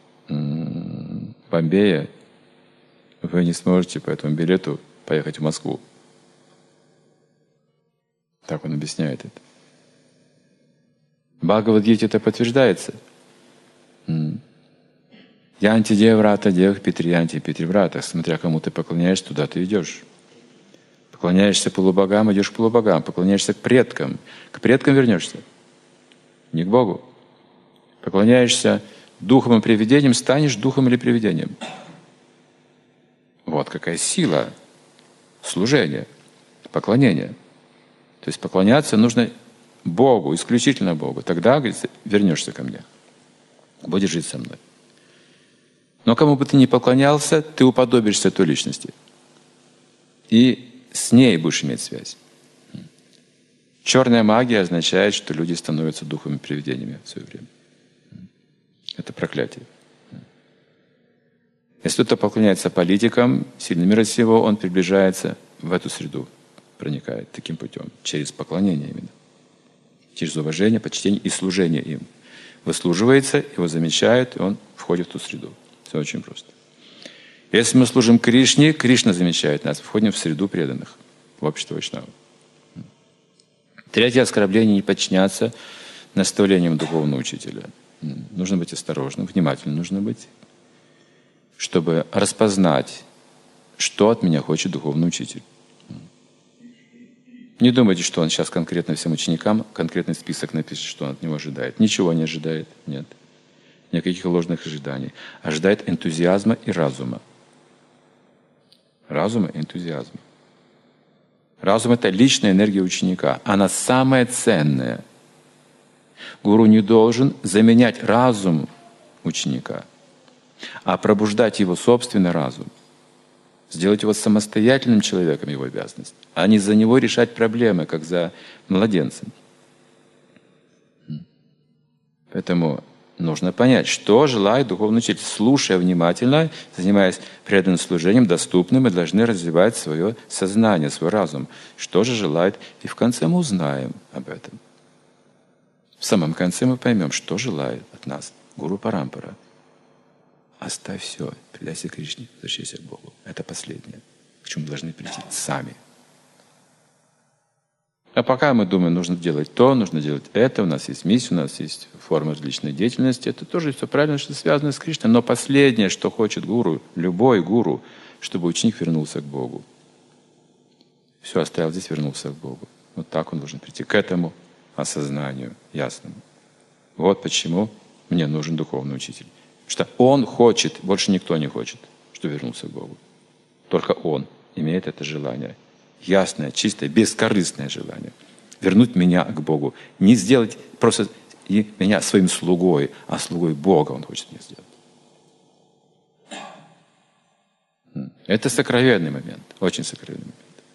Бомбея, вы не сможете по этому билету поехать в Москву. Так он объясняет это. В Бхагавад-гите это подтверждается. Янти деврата дех питриянти питриврата. Смотря кому ты поклоняешься, туда ты идешь. Поклоняешься полубогам, идешь к полубогам. Поклоняешься к предкам вернешься. Не к Богу. Поклоняешься духом и привидением, станешь духом или привидением. Вот какая сила служения, поклонения. То есть поклоняться нужно Богу, исключительно Богу. Тогда, говорится, вернешься ко мне. Будешь жить со мной. Но кому бы ты ни поклонялся, ты уподобишься той личности. И с ней будешь иметь связь. Черная магия означает, что люди становятся духами и привидениями в свое время. Это проклятие. Если кто-то поклоняется политикам, сильным мира сего, он приближается в эту среду, проникает таким путем, через поклонение именно. Через уважение, почтение и служение им. Выслуживается, его замечают, и он входит в ту среду. Все очень просто. Если мы служим Кришне, Кришна замечает нас, входим в среду преданных, в общество Вайшнава. Третье оскорбление — не подчиняться наставлениям духовного учителя. Нужно быть осторожным, внимательным нужно быть, чтобы распознать, что от меня хочет духовный учитель. Не думайте, что он сейчас конкретно всем ученикам конкретный список напишет, что он от него ожидает. Ничего не ожидает, нет. никаких ложных ожиданий. Ожидает энтузиазма и разума. Разума и энтузиазма. Разум — это личная энергия ученика. Она самая ценная. Гуру не должен заменять разум ученика, а пробуждать его собственный разум. Сделать его самостоятельным человеком — его обязанность, а не за него решать проблемы, как за младенцем. Поэтому нужно понять, что желает духовный учитель. Слушая внимательно, занимаясь преданным служением, доступным, мы должны развивать свое сознание, свой разум. Что же желает? И в конце мы узнаем об этом. В самом конце мы поймем, что желает от нас Гуру Парампара. Оставь все, предайся Кришне, возвращайся к Богу. Это последнее, к чему мы должны прийти сами. А пока мы думаем, нужно делать то, нужно делать это, у нас есть миссия, у нас есть форма различной деятельности, это тоже все правильно, что связано с Кришной. Но последнее, что хочет гуру, любой гуру, чтобы ученик вернулся к Богу. Все оставил здесь, вернулся к Богу. Вот так он должен прийти к этому осознанию ясному. Вот почему мне нужен духовный учитель. Потому что он хочет, больше никто не хочет, чтобы вернулся к Богу. Только он имеет это желание. Ясное, чистое, бескорыстное желание. Вернуть меня к Богу. Не сделать просто меня своим слугой, а слугой Бога он хочет меня сделать. Это сокровенный момент. Очень сокровенный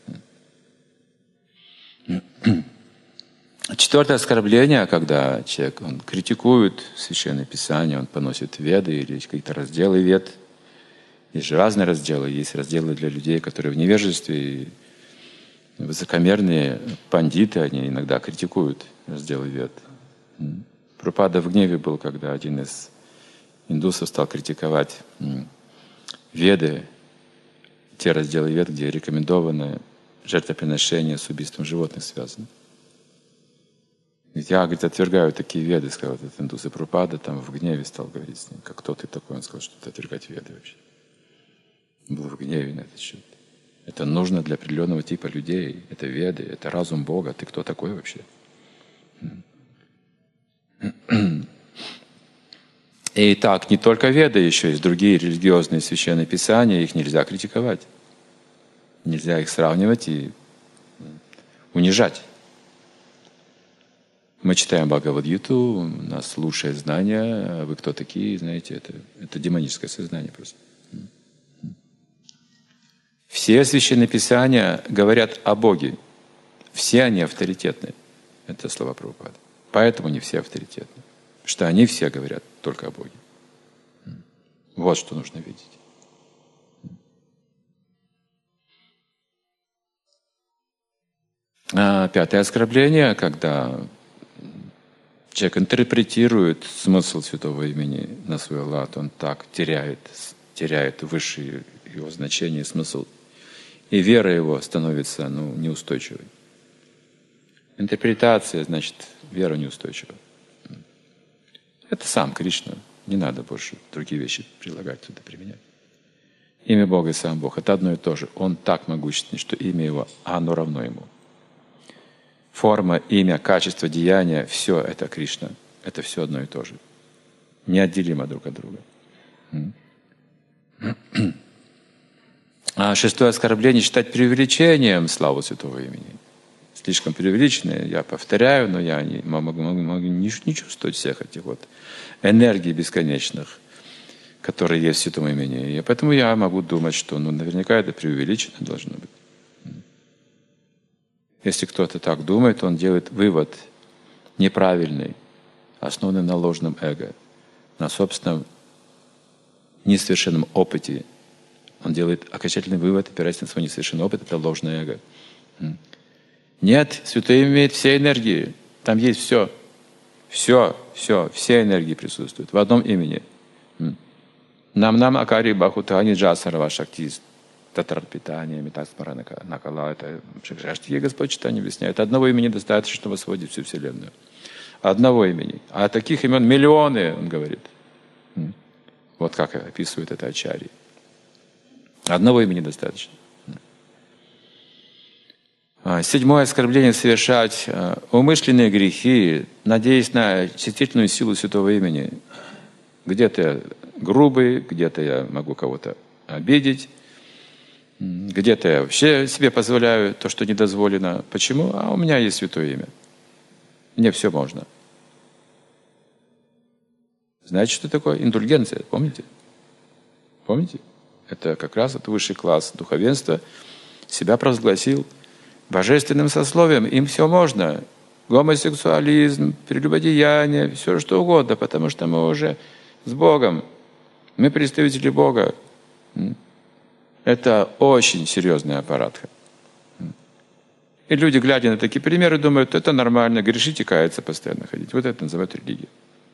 момент. Четвертое оскорбление, когда человек он критикует Священное Писание, он поносит веды или какие-то разделы вед. Есть же разные разделы. Есть разделы для людей, которые в невежестве. Высокомерные пандиты, они иногда критикуют разделы вед. Прабхупада в гневе был, когда один из индусов стал критиковать веды, те разделы вед, где рекомендовано жертвоприношение с убийством животных связано. Ведь я, говорит, отвергаю такие веды, сказал этот индус. И Прабхупада там в гневе стал говорить с ним, как кто ты такой. Он сказал, что ты отвергать веды вообще. Был в гневе на этот счет. Это нужно для определенного типа людей. Это веды, это разум Бога. Ты кто такой вообще? И так, не только веды, еще есть другие религиозные священные писания. Их нельзя критиковать. Нельзя их сравнивать и унижать. Мы читаем Бхагавад-гиту, нас лучшее знание, а вы кто такие, знаете, это демоническое сознание просто. Все священные писания говорят о Боге. Все они авторитетны. Это слова Прабхупады. Поэтому не все авторитетны. Потому что они все говорят только о Боге. Вот что нужно видеть. Пятое оскорбление, когда человек интерпретирует смысл святого имени на свой лад, он так теряет высшее его значение и смысл. И вера его становится неустойчивой. Интерпретация, значит, вера неустойчива. Это сам Кришна. Не надо больше другие вещи прилагать туда, применять. Имя Бога и сам Бог — это одно и то же. Он так могущественный, что имя его, оно равно ему. Форма, имя, качество, деяние — все это Кришна. Это все одно и то же. Неотделимо друг от друга. А шестое оскорбление — считать преувеличением славу святого имени. Слишком преувеличенное, я повторяю, но я не могу не чувствовать всех этих вот энергий бесконечных, которые есть в святом имени. И поэтому я могу думать, что наверняка это преувеличено должно быть. Если кто-то так думает, он делает вывод неправильный, основанный на ложном эго, на собственном несовершенном опыте. Он делает окончательный вывод, опираясь на свой несовершенный опыт, это ложное эго. Нет, святое имеет все энергии. Там есть все. Все энергии присутствуют в одном имени. Нам акари бахутани джасарва шакти татарпитания метасмара накала. Это Шакшаштхи Господь читание объясняет. Одного имени достаточно, чтобы освободить всю Вселенную. Одного имени. А таких имен миллионы, он говорит. Вот как описывает это Ачарьи. Одного имени достаточно. Седьмое оскорбление — совершать умышленные грехи, надеясь на чистительную силу святого имени. Где-то я грубый, где-то я могу кого-то обидеть, где-то я вообще себе позволяю то, что не дозволено. Почему? А у меня есть святое имя. Мне все можно. Знаете, что такое индульгенция? Помните? Помните? Это как раз это высший класс духовенства. Себя провозгласил божественным сословием. Им все можно. Гомосексуализм, прелюбодеяние, все что угодно, потому что мы уже с Богом. Мы представители Бога. Это очень серьезный аппарат. И люди, глядя на такие примеры, думают, это нормально, грешить и каяться постоянно ходить. Вот это называют религией.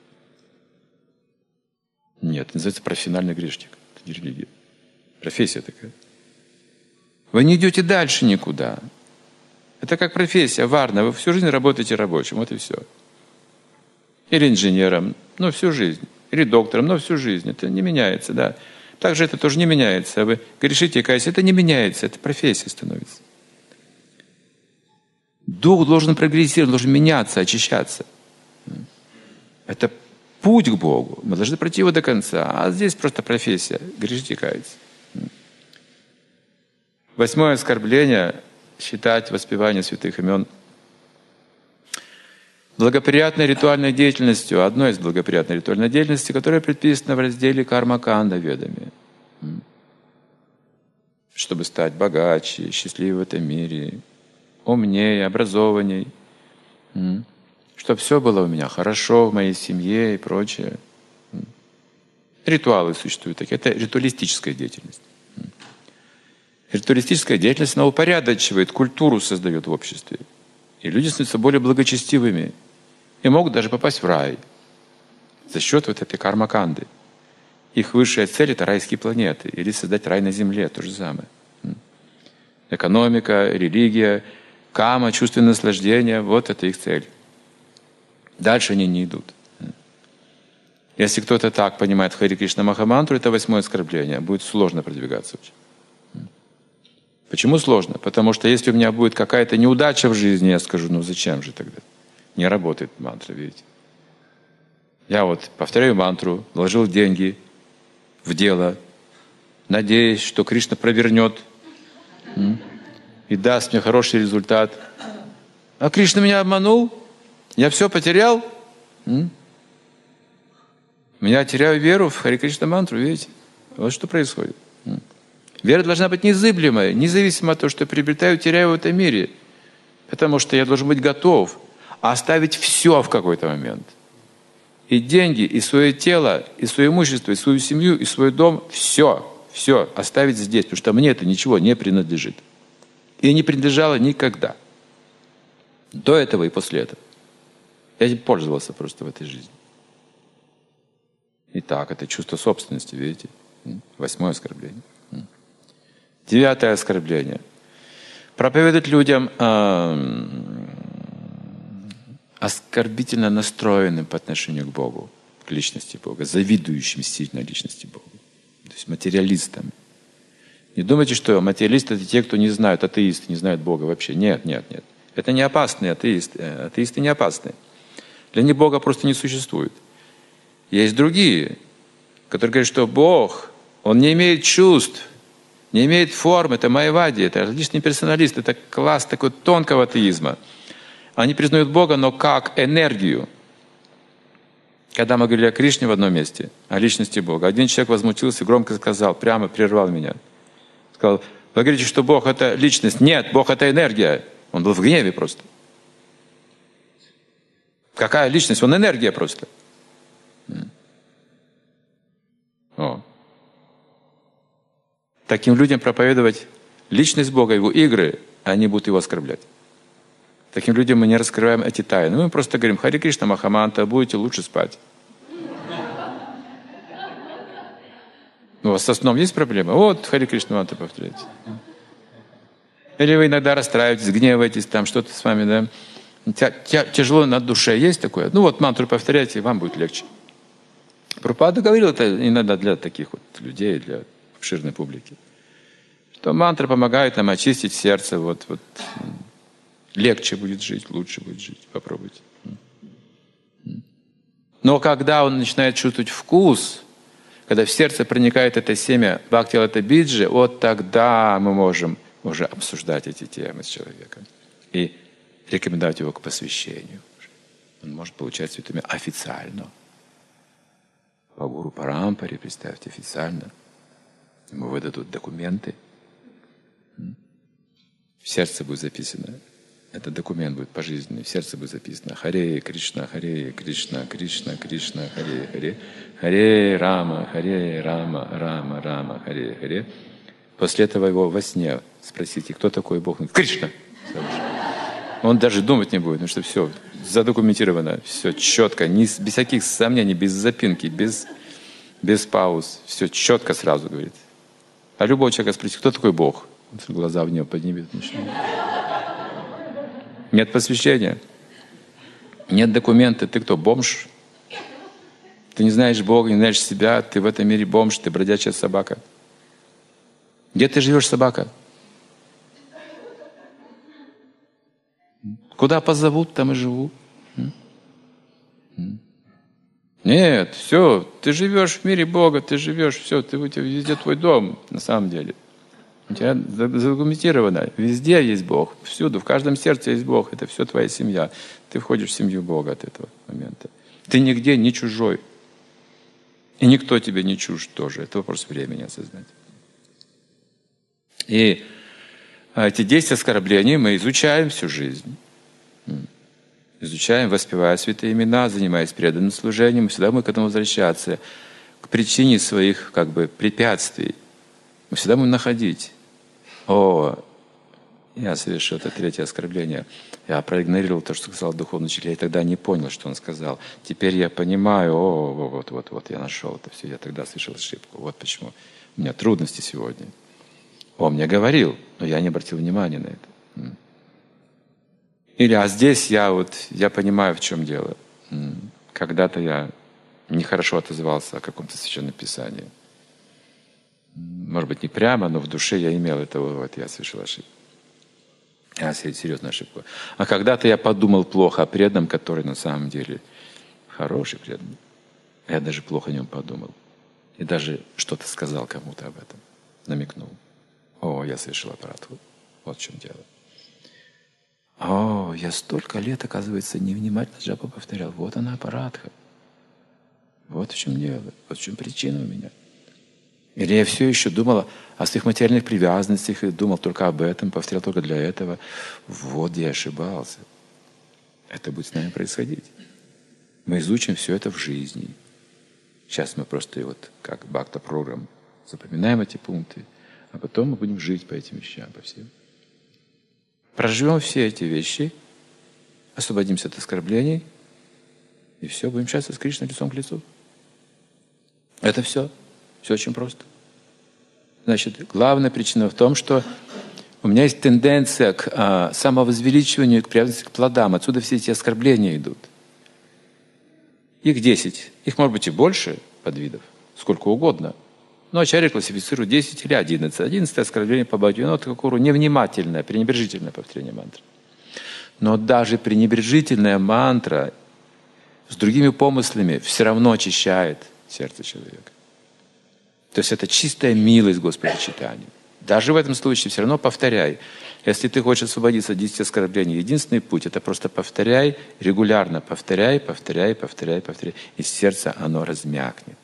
Нет, это называется профессиональный грешник. Это не религия. Профессия такая. Вы не идете дальше никуда. Это как профессия, варна. Вы всю жизнь работаете рабочим, вот и все. Или инженером, всю жизнь. Или доктором, всю жизнь. Это не меняется, да. Также это тоже не меняется. Вы грешите и каетесь, это не меняется, это профессия становится. Дух должен прогрессировать, должен меняться, очищаться. Это путь к Богу. Мы должны пройти его до конца. А здесь просто профессия. Грешите и каетесь. 8 оскорбление — считать воспевание святых имен благоприятной ритуальной деятельностью, одной из благоприятной ритуальной деятельности, которая предписана в разделе Карма-канда ведами. Чтобы стать богаче, счастливее в этом мире, умнее, образованней, чтобы все было у меня хорошо в моей семье и прочее. Ритуалы существуют такие. Это ритуалистическая деятельность. Ритуалистическая деятельность, она упорядочивает, культуру создает в обществе. И люди становятся более благочестивыми. И могут даже попасть в рай за счет вот этой карма-канды. Их высшая цель — это райские планеты. Или создать рай на земле, то же самое. Экономика, религия, кама, чувственное наслаждение — вот это их цель. Дальше они не идут. Если кто-то так понимает Хари Кришна Махамантру, это 8 оскорбление. Будет сложно продвигаться очень. Почему сложно? Потому что если у меня будет какая-то неудача в жизни, я скажу, зачем же тогда? Не работает мантра, видите? Я повторяю мантру, вложил деньги в дело, надеясь, что Кришна провернет и даст мне хороший результат. А Кришна меня обманул, я все потерял. Я теряю веру в Хари Кришна мантру, видите? Вот что происходит. Вера должна быть незыблемая, независимо от того, что я приобретаю, теряю в этом мире. Потому что я должен быть готов оставить все в какой-то момент. И деньги, и свое тело, и свое имущество, и свою семью, и свой дом. Все оставить здесь, потому что мне это ничего не принадлежит. И не принадлежало никогда. До этого и после этого. Я этим пользовался просто в этой жизни. Итак, это чувство собственности, видите? 8 оскорбление. 9 оскорбление. Проповедовать людям оскорбительно настроенным по отношению к Богу, к личности Бога, завидующим сильно личности Бога. То есть материалистам. Не думайте, что материалисты — это те, кто не знают, атеисты, не знают Бога вообще. Нет. Это не опасные атеисты. Атеисты не опасные. Для них Бога просто не существует. Есть другие, которые говорят, что Бог, Он не имеет чувств, не имеет форм, это майявади, это различные персоналисты, это класс такой тонкого атеизма. Они признают Бога, но как энергию. Когда мы говорили о Кришне в одном месте, о личности Бога, один человек возмутился, громко сказал, прямо прервал меня. Сказал, вы говорите, что Бог — это личность. Нет, Бог — это энергия. Он был в гневе просто. Какая личность? Он энергия просто. Таким людям проповедовать личность Бога, Его игры, они будут Его оскорблять. Таким людям мы не раскрываем эти тайны. Мы просто говорим, Хари Кришна Махамантра, будете лучше спать. У вас со сном есть проблема? Вот Хари Кришна Мантра повторяйте. Или вы иногда расстраиваетесь, гневаетесь, там что-то с вами, да? Тяжело на душе есть такое? Мантру повторяйте, и вам будет легче. Прабхупада говорил это иногда для таких людей, для обширной публики, что мантра помогает нам очистить сердце, легче будет жить, лучше будет жить. Попробуйте. Но когда он начинает чувствовать вкус, когда в сердце проникает это семя Бхакти-лата-биджи, вот тогда мы можем уже обсуждать эти темы с человеком и рекомендовать его к посвящению. Он может получать святыми официально. По гуру Парампаре, представьте, официально. Ему выдадут документы. В сердце будет записано. Этот документ будет пожизненный. В сердце будет записано Харе Кришна, Кришна, Кришна, Харе Харе. Харе Рама, Рама, Рама, Харе Харе. После этого его во сне спросите, кто такой Бог? Кришна. Он даже думать не будет, потому что все задокументировано, все четко, без всяких сомнений, без запинки, без пауз. Все четко сразу говорит. А любого человека спросить, кто такой Бог? Глаза в небо поднимет. Нет посвящения, нет документа. Ты кто, бомж? Ты не знаешь Бога, не знаешь себя, ты в этом мире бомж, ты бродячая собака. Где ты живешь, собака? Куда позовут, там и живу. Нет, все, ты живешь в мире Бога, ты живешь, все, у тебя везде твой дом, на самом деле. У тебя задокументировано, везде есть Бог, всюду, в каждом сердце есть Бог, это все твоя семья. Ты входишь в семью Бога от этого момента. Ты нигде не чужой. И никто тебе не чужд тоже. Это вопрос времени осознать. И эти 10 оскорблений мы изучаем всю жизнь. Изучаем, воспевая святые имена, занимаясь преданным служением. Всегда мы к этому возвращаться, к причине своих препятствий. Мы всегда будем находить. Я совершил это 3-е оскорбление. Я проигнорировал то, что сказал духовный учитель. Я и тогда не понял, что он сказал. Теперь я понимаю, вот, я нашел это все. Я тогда совершил ошибку. Вот почему у меня трудности сегодня. Он мне говорил, но я не обратил внимания на это. Или, здесь я понимаю, в чем дело. Когда-то я нехорошо отозвался о каком-то священном писании. Может быть, не прямо, но в душе я имел это, я совершил ошибку. Я серьезную ошибку. А когда-то я подумал плохо о преданном, который на самом деле хороший преданный. Я даже плохо о нем подумал. И даже что-то сказал кому-то об этом. Намекнул. Я совершил аппаратху. Вот в чем дело. Я столько лет, оказывается, невнимательно джапу повторял. Вот она аппаратха. Вот в чем дело. Вот в чем причина у меня. Или я все еще думал о своих материальных привязанностях и думал только об этом, повторял только для этого. Вот где я ошибался. Это будет с нами происходить. Мы изучим все это в жизни. Сейчас мы просто как бхакта-программ запоминаем эти пункты, а потом мы будем жить по этим вещам, по всем. Проживем все эти вещи, освободимся от оскорблений, и все, будем счастливы с Кришной лицом к лицу. Это все. Все очень просто. Значит, главная причина в том, что у меня есть тенденция к самовозвеличиванию, к привязанности к плодам. Отсюда все эти оскорбления идут. Их 10. Их может быть и больше подвидов, сколько угодно. Но ачарья классифицируют 10 или 11. 11 оскорбление по Бхагавату Такуру невнимательное, пренебрежительное повторение мантры. Но даже пренебрежительная мантра с другими помыслами все равно очищает сердце человека. То есть это чистая милость Господа читания. Даже в этом случае все равно повторяй. Если ты хочешь освободиться от 10 оскорблений, единственный путь — это просто повторяй, регулярно повторяй. И сердце оно размякнет.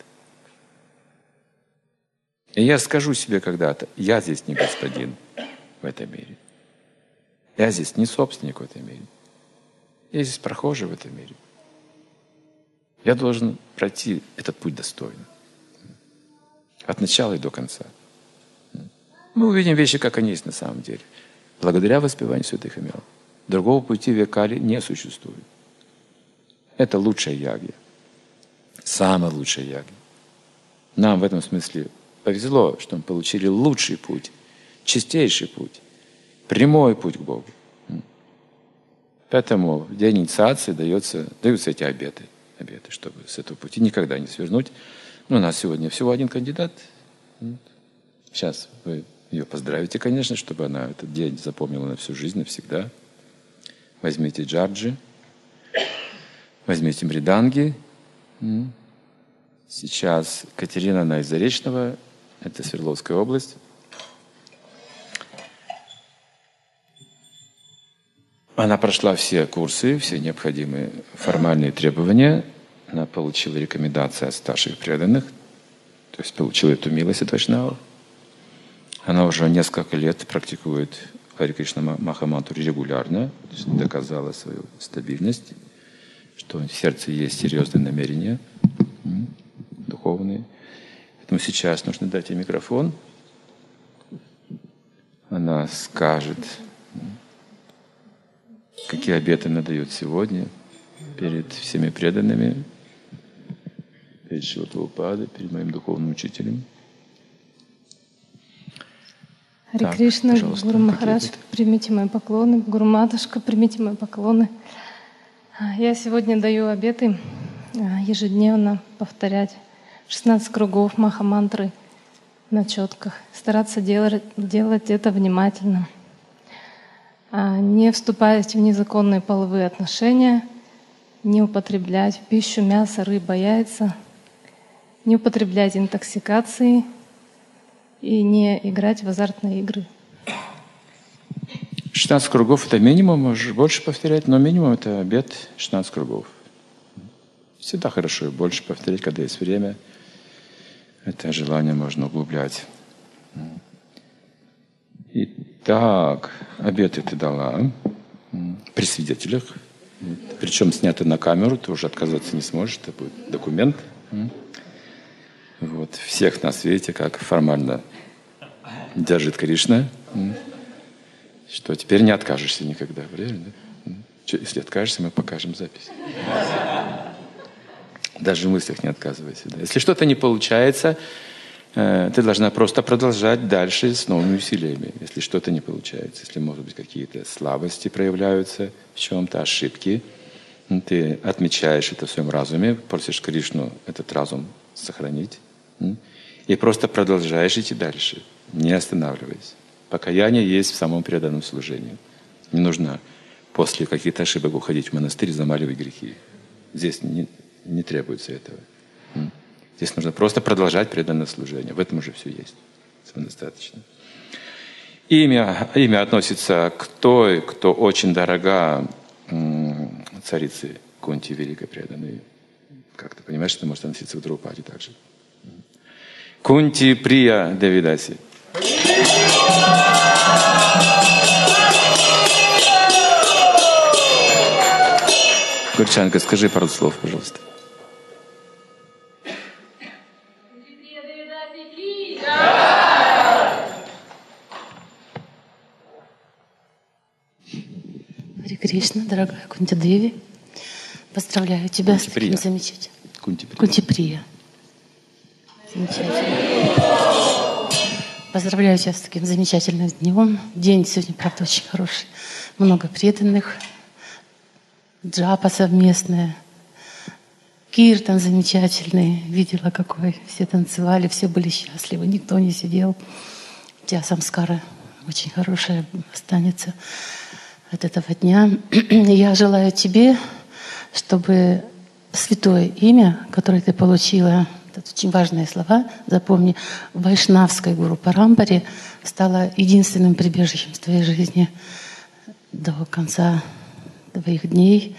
И я скажу себе когда-то, я здесь не господин в этом мире. Я здесь не собственник в этом мире. Я здесь прохожий в этом мире. Я должен пройти этот путь достойно. От начала и до конца. Мы увидим вещи, как они есть на самом деле. Благодаря воспеванию святых имен. Другого пути в Якале не существует. Это лучшая ягья. Самая лучшая ягья. Нам в этом смысле повезло, что мы получили лучший путь, чистейший путь, прямой путь к Богу. Поэтому в день инициации даются эти обеты, чтобы с этого пути никогда не свернуть. У нас сегодня всего один кандидат. Сейчас вы ее поздравите, конечно, чтобы она этот день запомнила на всю жизнь, навсегда. Возьмите джарджи, возьмите мриданги, Сейчас Катерина, она из Заречного, это Свердловская область. Она прошла все курсы, все необходимые формальные требования. Она получила рекомендации от старших преданных, то есть получила эту милость от Вайшнавов. Она уже несколько лет практикует Харе Кришна Махамантру регулярно, то есть доказала свою стабильность, что в сердце есть серьезные намерения духовные. Поэтому сейчас нужно дать ей микрофон. Она скажет, какие обеты она дает сегодня перед всеми преданными, перед Шрила Прабхупадой, перед моим духовным учителем. Харе Кришна, Гуру Махарадж, примите мои поклоны. Гуру Матушка, примите мои поклоны. Я сегодня даю обеты ежедневно повторять 16 кругов Махамантры на четках. Стараться делать это внимательно. Не вступать в незаконные половые отношения, не употреблять в пищу мясо, рыба, яйца, не употреблять интоксикации и не играть в азартные игры. 16 кругов — это минимум, можешь больше повторять, но минимум — это обет 16 кругов. Всегда хорошо и больше повторять, когда есть время. Это желание можно углублять. Итак, обеты ты дала при свидетелях, причем снято на камеру, ты уже отказаться не сможешь, это будет документ. Вот. Всех на свете, как формально держит Кришна, что теперь не откажешься никогда, правильно? Если откажешься, мы покажем запись. Даже в мыслях не отказывайся. Да? Если что-то не получается, ты должна просто продолжать дальше с новыми усилиями. Если что-то не получается, если, может быть, какие-то слабости проявляются в чем-то, ошибки, ты отмечаешь это в своем разуме, просишь Кришну этот разум сохранить, и просто продолжаешь идти дальше, не останавливаясь. Покаяние есть в самом преданном служении. Не нужно после каких-то ошибок уходить в монастырь и замаливать грехи. Здесь не требуется этого. Здесь нужно просто продолжать преданное служение. В этом уже все есть. Этого достаточно. Имя относится к той, кто очень дорога царице Кунти, великой преданной. Как ты понимаешь, это может относиться к Драупаде также. Кунти Прия Девидаси. Гурчанка, скажи пару слов, пожалуйста. Харе Кришна, дорогая Кунти Деви, поздравляю тебя с таким замечательным. Кунти Прия. Замечательно. Поздравляю тебя с таким замечательным днем. День сегодня, правда, очень хороший. Много преданных. Джапа совместная. Киртан замечательный. Видела, какой. Все танцевали, все были счастливы. Никто не сидел. У тебя самскара очень хорошая останется от этого дня. Я желаю тебе, чтобы святое имя, которое ты получила, это очень важные слова, запомни, в вайшнавской гуру Парампаре стало единственным прибежищем в твоей жизни до конца твоих дней.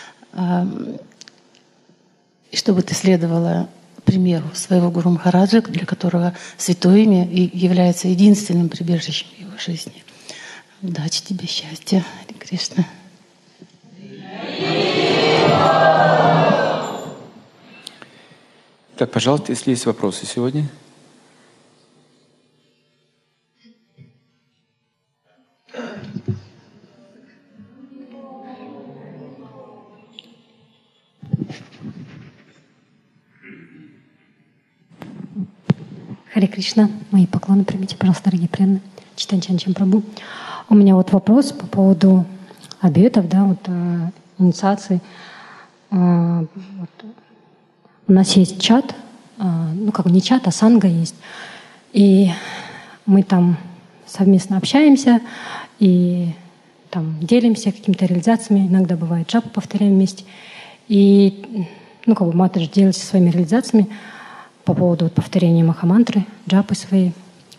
И чтобы ты следовала примеру своего гуру Махараджа, для которого святое имя и является единственным прибежищем в его жизни. Удачи тебе, счастья, Харе Кришна. Так, пожалуйста, если есть вопросы сегодня. Харе Кришна, мои поклоны примите, пожалуйста, дорогие преданные. Читань Чанчам Прабху. У меня вот вопрос по поводу обетов, да, вот инициации. Вот, у нас есть чат, ну как не чат, а санга есть. И мы там совместно общаемся и там делимся какими-то реализациями. Иногда бывает джапу повторяем вместе. И ну, как бы Матаджи делится своими реализациями по поводу вот, повторения махамантры, джапы своей.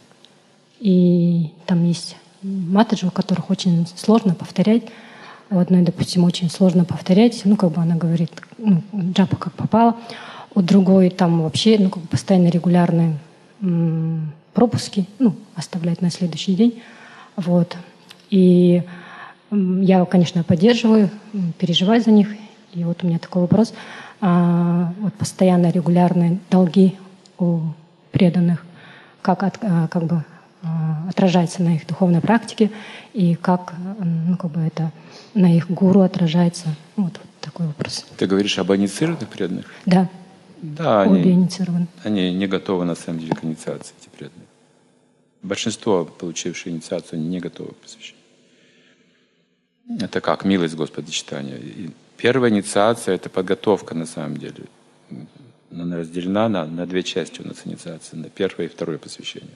И там есть Матаджи, у которых очень сложно повторять. У одной, допустим, очень сложно повторять. Ну, как бы она говорит, ну, джапа как попало. У другой там вообще, ну, как бы постоянно регулярные пропуски, ну, оставлять на следующий день. Вот. И я, конечно, поддерживаю, переживаю за них. И вот у меня такой вопрос. Вот постоянно регулярные долги у преданных, как бы отражается на их духовной практике и как, ну, как бы это на их гуру отражается. Вот такой вопрос. Ты говоришь об инициированных преданных? Да. Да, они не готовы на самом деле к инициации, эти преданные. Большинство, получившие инициацию, они не готовы к посвящению. Это как милость Господа читания. И первая инициация — это подготовка на самом деле. Она разделена на две части у нас инициация, на первое и второе посвящение.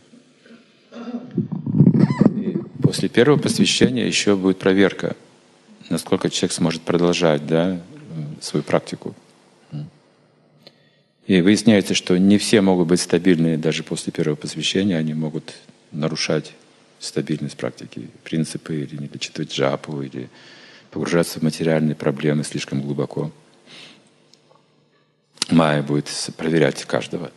И после первого посвящения еще будет проверка, насколько человек сможет продолжать, да, свою практику. И выясняется, что не все могут быть стабильны даже после первого посвящения, они могут нарушать стабильность практики, принципы, или не дочитывать джапу, или погружаться в материальные проблемы слишком глубоко. Майя будет проверять каждого.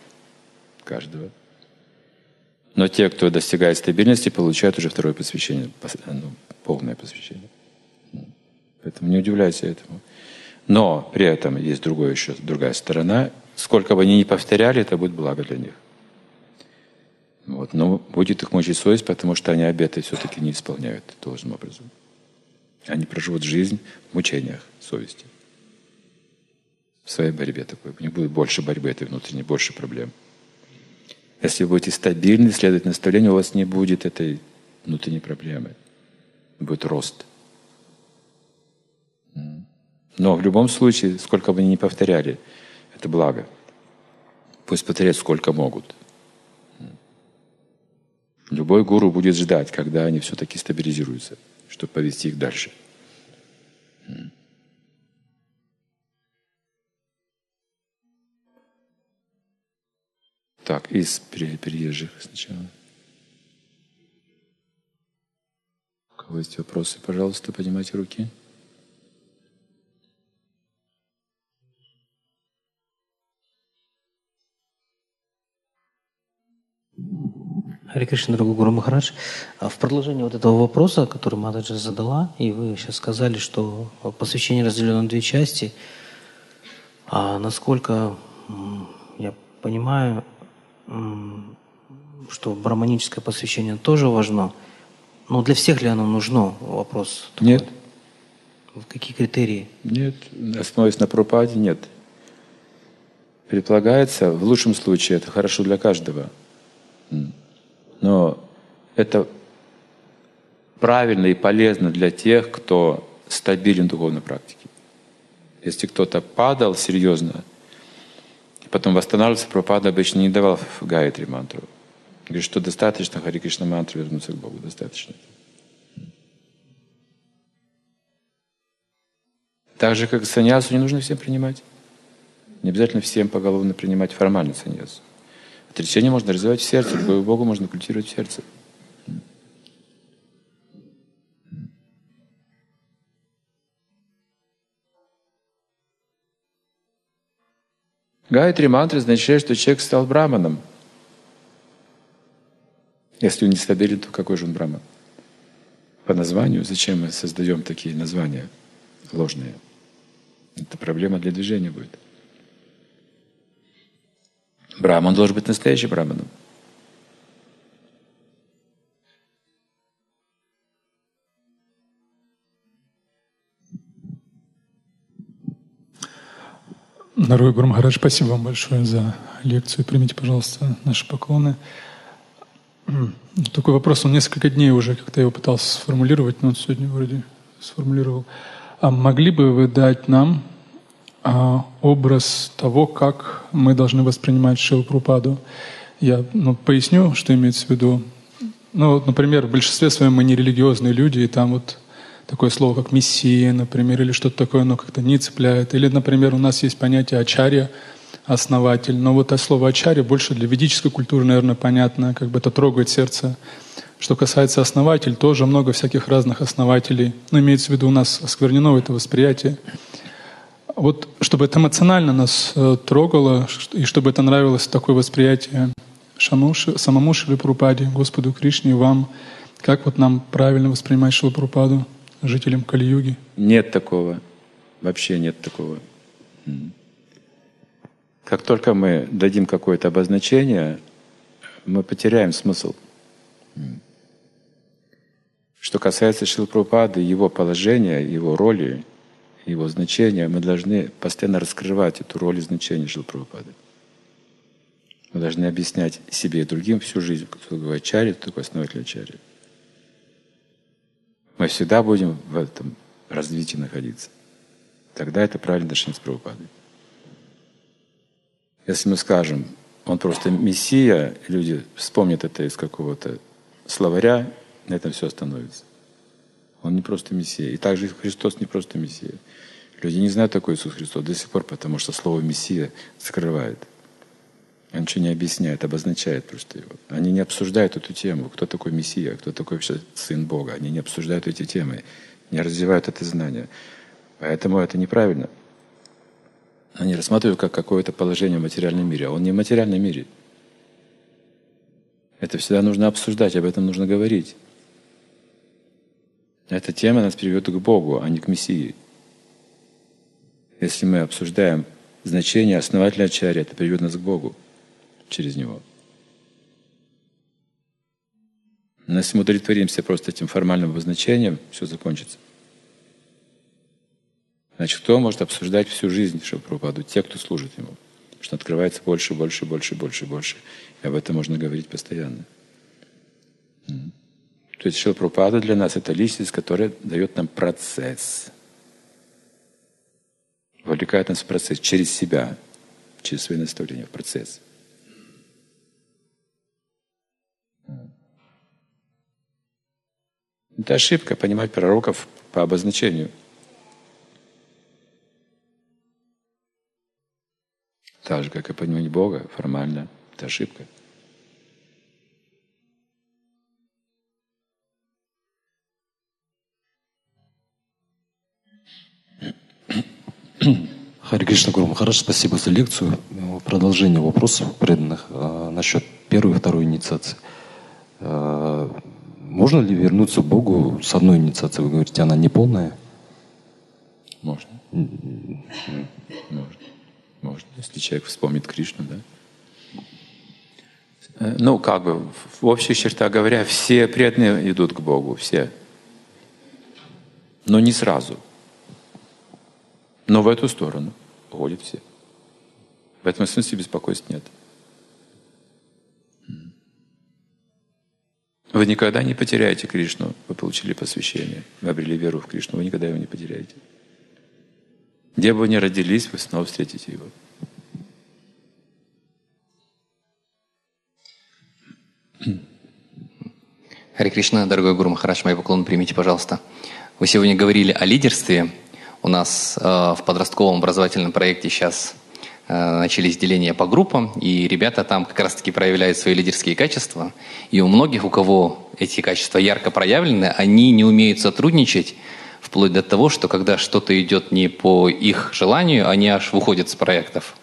Но те, кто достигает стабильности, получают уже второе посвящение, полное посвящение. Поэтому не удивляйся этому. Но при этом есть другая сторона. Сколько бы они ни повторяли, это будет благо для них. Вот. Но будет их мучить совесть, потому что они обеты все-таки не исполняют должным образом. Они проживут жизнь в мучениях совести. В своей борьбе такой. У них будет больше борьбы этой внутренней, больше проблем. Если вы будете стабильны, следовать наставлению, у вас не будет этой внутренней проблемы. Будет рост. Но в любом случае, сколько бы они ни повторяли, это благо. Пусть повторяют сколько могут. Любой гуру будет ждать, когда они все-таки стабилизируются, чтобы повести их дальше. Так, из переезжих сначала. У кого есть вопросы, пожалуйста, поднимайте руки. Харе Кришна, дорогой Гуру Махарадж. В продолжении вот этого вопроса, который Матаджи задала, и вы сейчас сказали, что посвящение разделено на две части. А насколько я понимаю, что браманическое посвящение тоже важно. Но для всех ли оно нужно? Вопрос такой. Нет. Какие критерии? Нет. Основываясь на Прабхупаде, нет. Предполагается, в лучшем случае, это хорошо для каждого. Но это правильно и полезно для тех, кто стабилен в духовной практике. Если кто-то падал серьезно, и потом восстанавливался, Прабхупада обычно не давал Гайатри мантру. Говорит, что достаточно Харе Кришна мантры вернуться к Богу. Достаточно. Так же, как саньясу не нужно всем принимать. Не обязательно всем поголовно принимать формально саньясу. Отречение можно развивать в сердце, любовь к Богу можно культивировать в сердце. Гайатри мантра означает, что человек стал браманом. Если он не стабилен, то какой же он браман? По названию, зачем мы создаем такие названия ложные? Это проблема для движения будет. Браман должен быть настоящим браманом. Дорогой Гуру Махарадж, спасибо вам большое за лекцию. Примите, пожалуйста, наши поклоны. Такой вопрос, он несколько дней уже как-то его пытался сформулировать, но он сегодня вроде сформулировал. А могли бы вы дать нам образ того, как мы должны воспринимать Шрилу Прабхупаду? Я поясню, что имеется в виду. Например, в большинстве своем мы не религиозные люди, и там такое слово, как мессия, например, или что-то такое, оно как-то не цепляет. Или, например, у нас есть понятие ачарья, основатель. Но вот это слово ачарья больше для ведической культуры, наверное, понятно, как бы это трогает сердце. Что касается основатель, тоже много всяких разных основателей. Но имеется в виду у нас осквернено это восприятие. Вот чтобы это эмоционально нас трогало, и чтобы это нравилось такое восприятие самому Шриле Прабхупаде, Господу Кришне и вам, как вот нам правильно воспринимать Шрилу Прабхупаду, жителям Кали-юги? Нет такого. Вообще нет такого. Как только мы дадим какое-то обозначение, мы потеряем смысл. Что касается Шрилы Прабхупады, его положения, его роли, его значения, мы должны постоянно раскрывать эту роль и значение Шрилы Прабхупады. Мы должны объяснять себе и другим всю жизнь, кто такой ачарья, кто такой основатель ачарья. Мы всегда будем в этом развитии находиться. Тогда это правильное отношение с Прабхупадой. Если мы скажем, он просто мессия, люди вспомнят это из какого-то словаря, на этом все остановится. Он не просто мессия. И также Христос не просто мессия. Люди не знают такой Иисус Христос до сих пор, потому что слово «мессия» скрывает. Он ничего не объясняет, обозначает просто его. Они не обсуждают эту тему, кто такой Мессия, кто такой вообще Сын Бога. Они не обсуждают эти темы, не развивают это знание. Поэтому это неправильно. Они рассматривают как какое-то положение в материальном мире, а он не в материальном мире. Это всегда нужно обсуждать, об этом нужно говорить. Эта тема нас приведет к Богу, а не к Мессии. Если мы обсуждаем значение основателя ачарьи, это приведет нас к Богу через него. Но если мы удовлетворимся просто этим формальным обозначением, все закончится. Значит, кто может обсуждать всю жизнь Шрилы Прабхупаду? Те, кто служит ему. Потому что открывается больше, больше, больше, больше, больше. И об этом можно говорить постоянно. То есть Шрила Прабхупада для нас — это личность, которая дает нам процесс. Вовлекает нас в процесс через себя, через свои наставления, в процесс. Это ошибка — понимать пророков по обозначению. Так же, как и понимать Бога формально. Это ошибка. Харе Кришна, Гуру Махарадж, спасибо за лекцию. Продолжение вопросов преданных насчет первой и второй инициации. Можно ли вернуться к Богу с одной инициацией? Вы говорите, она не полная? Можно. Можно. Если человек вспомнит Кришну, да? Ну, как бы, в общих чертах говоря, все преданные идут к Богу, все. Но не сразу. Но в эту сторону ходят все. В этом смысле беспокойств нет. Вы никогда не потеряете Кришну. Вы получили посвящение. Вы обрели веру в Кришну. Вы никогда его не потеряете. Где бы вы ни родились, вы снова встретите его. Харе Кришна, дорогой Гуру Махарадж, мои поклоны примите, пожалуйста. Вы сегодня говорили о лидерстве. У нас в подростковом образовательном проекте сейчас начались деления по группам, и ребята там как раз-таки проявляют свои лидерские качества. И у многих, у кого эти качества ярко проявлены, они не умеют сотрудничать, вплоть до того, что когда что-то идет не по их желанию, они аж выходят с проектов.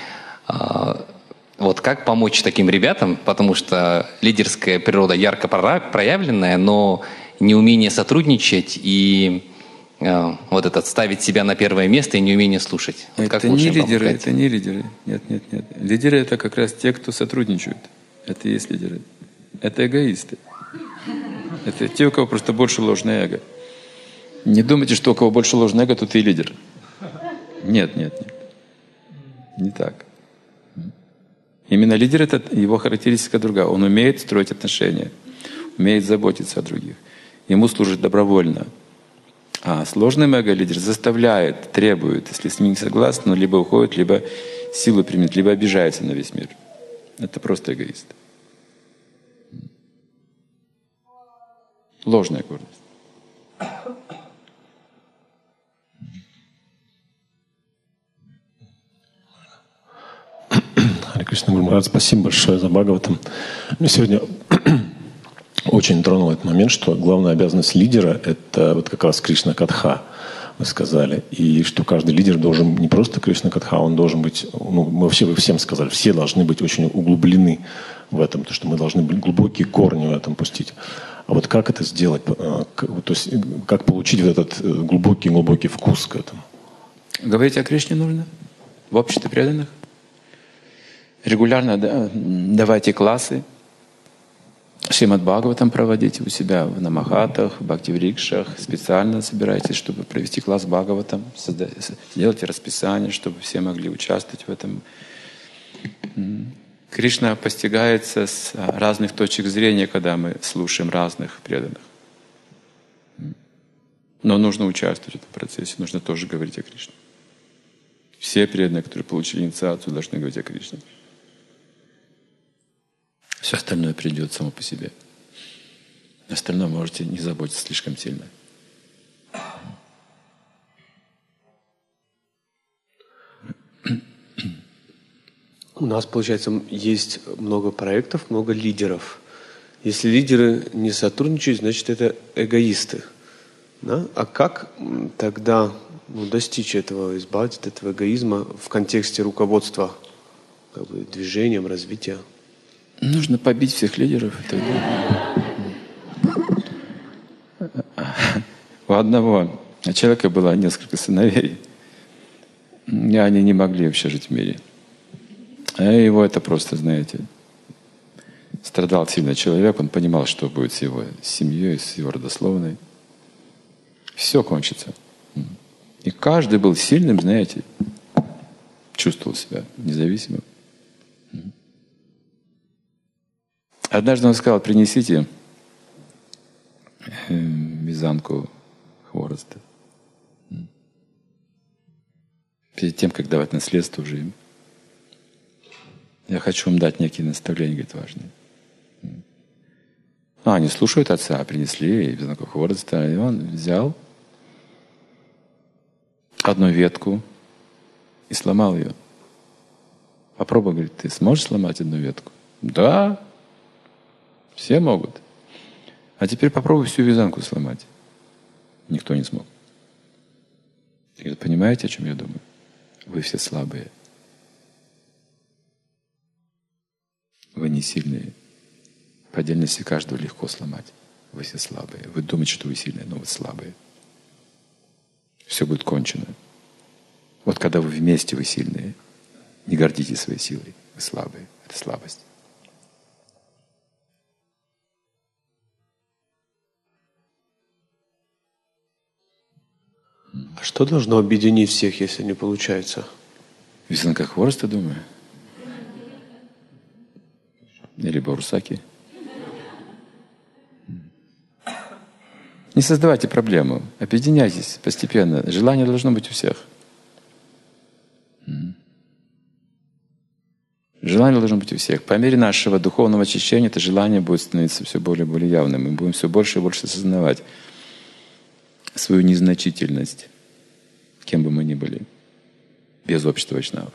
Вот как помочь таким ребятам, потому что лидерская природа ярко проявленная, но неумение сотрудничать и вот этот ставить себя на первое место и неумение слушать. Вот это не лидеры, это не лидеры. Нет. Лидеры — это как раз те, кто сотрудничают. Это и есть лидеры. Это эгоисты. Это те, у кого просто больше ложное эго. Не думайте, что у кого больше ложное эго, тот и лидер. Нет. Не так. Именно лидер — это его характеристика другая. Он умеет строить отношения, умеет заботиться о других. Ему служит добровольно. А сложный эго-лидер заставляет, требует, если с ним не согласен, он либо уходит, либо силу применит, либо обижается на весь мир. Это просто эгоист. Ложная гордость. Харе Кришна Гуру Махарадж, спасибо большое за Бхагаватам. Мне сегодня очень тронул этот момент, что главная обязанность лидера — это вот как раз Кришна Катха, вы сказали. И что каждый лидер должен не просто Кришна Катха, он должен быть, ну, вы всем сказали, все должны быть очень углублены в этом, потому что мы должны глубокие корни в этом пустить. А вот как это сделать? То есть как получить вот этот глубокий вкус к этому? Говорить о Кришне нужно в обществе преданных. Регулярно давайте классы. Шримад Бхагаватам проводите у себя в намахатах, в бхакти-врикшах. Специально собирайтесь, чтобы провести класс Бхагаватам. Делайте расписание, чтобы все могли участвовать в этом. Кришна постигается с разных точек зрения, когда мы слушаем разных преданных. Но нужно участвовать в этом процессе, нужно тоже говорить о Кришне. Все преданные, которые получили инициацию, должны говорить о Кришне. Все остальное придет само по себе. Остальное можете не заботиться слишком сильно. У нас, получается, есть много проектов, много лидеров. Если лидеры не сотрудничают, значит, это эгоисты. Да? А как тогда достичь этого, избавиться от этого эгоизма в контексте руководства движением, развития? Нужно побить всех лидеров. У одного человека было несколько сыновей, и они не могли вообще жить в мире. А его это просто, знаете, страдал сильно человек, он понимал, что будет с его семьей, с его родословной. Все кончится. И каждый был сильным, знаете, чувствовал себя независимым. Однажды он сказал: принесите вязанку хвороста. Перед тем, как давать наследство уже им. Я хочу вам дать некие наставления, говорит, важные. Они слушают отца, принесли вязанку хвороста, и он взял одну ветку и сломал ее. Попробуй, говорит, ты сможешь сломать одну ветку? Да. Все могут. А теперь попробуй всю вязанку сломать. Никто не смог. И говорит, понимаете, о чем я думаю? Вы все слабые. Вы не сильные. По отдельности каждого легко сломать. Вы все слабые. Вы думаете, что вы сильные, но вы слабые. Все будет кончено. Вот когда вы вместе, вы сильные. Не гордитесь своей силой. Вы слабые. Это слабость. А что должно объединить всех, если не получается? Вязанка хвороста, думаю. Или баурсаки. Не создавайте проблему. Объединяйтесь постепенно. Желание должно быть у всех. Желание должно быть у всех. По мере нашего духовного очищения это желание будет становиться все более и более явным. Мы будем все больше и больше осознавать свою незначительность, кем бы мы ни были, без общества вайшнавов.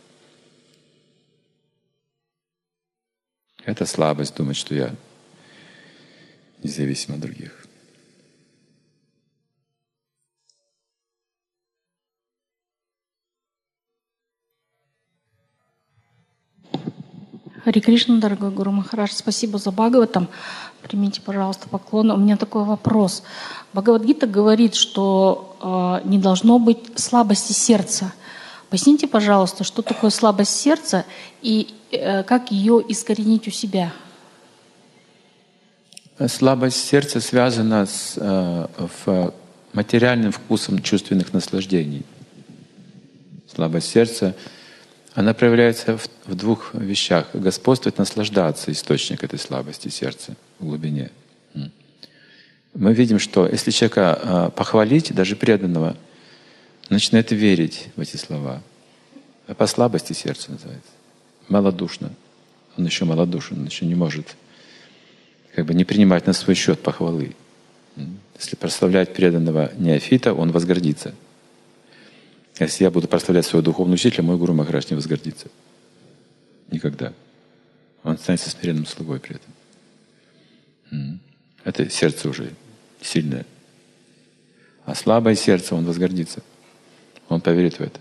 Это слабость думать, что я независим от других. Харе Кришна, дорогой Гуру Махарадж, спасибо за Бхагаватам. Примите, пожалуйста, поклоны. У меня такой вопрос. Бхагавад-гита говорит, что не должно быть слабости сердца. Поясните, пожалуйста, что такое слабость сердца и как ее искоренить у себя? Слабость сердца связана с материальным вкусом чувственных наслаждений. Слабость сердца, она проявляется в двух вещах. Господствует, наслаждаться, источник этой слабости сердца в глубине. Мы видим, что если человека похвалить, даже преданного, начинает верить в эти слова. А по слабости сердца называется. Малодушно. Он еще малодушен, он еще не может не принимать на свой счет похвалы. Если прославлять преданного неофита, он возгордится. Если я буду прославлять своего духовного учителя, мой Гуру Махарадж не возгордится. Никогда. Он становится смиренным слугой при этом. Это сердце уже сильное. А слабое сердце, он возгордится. Он поверит в это.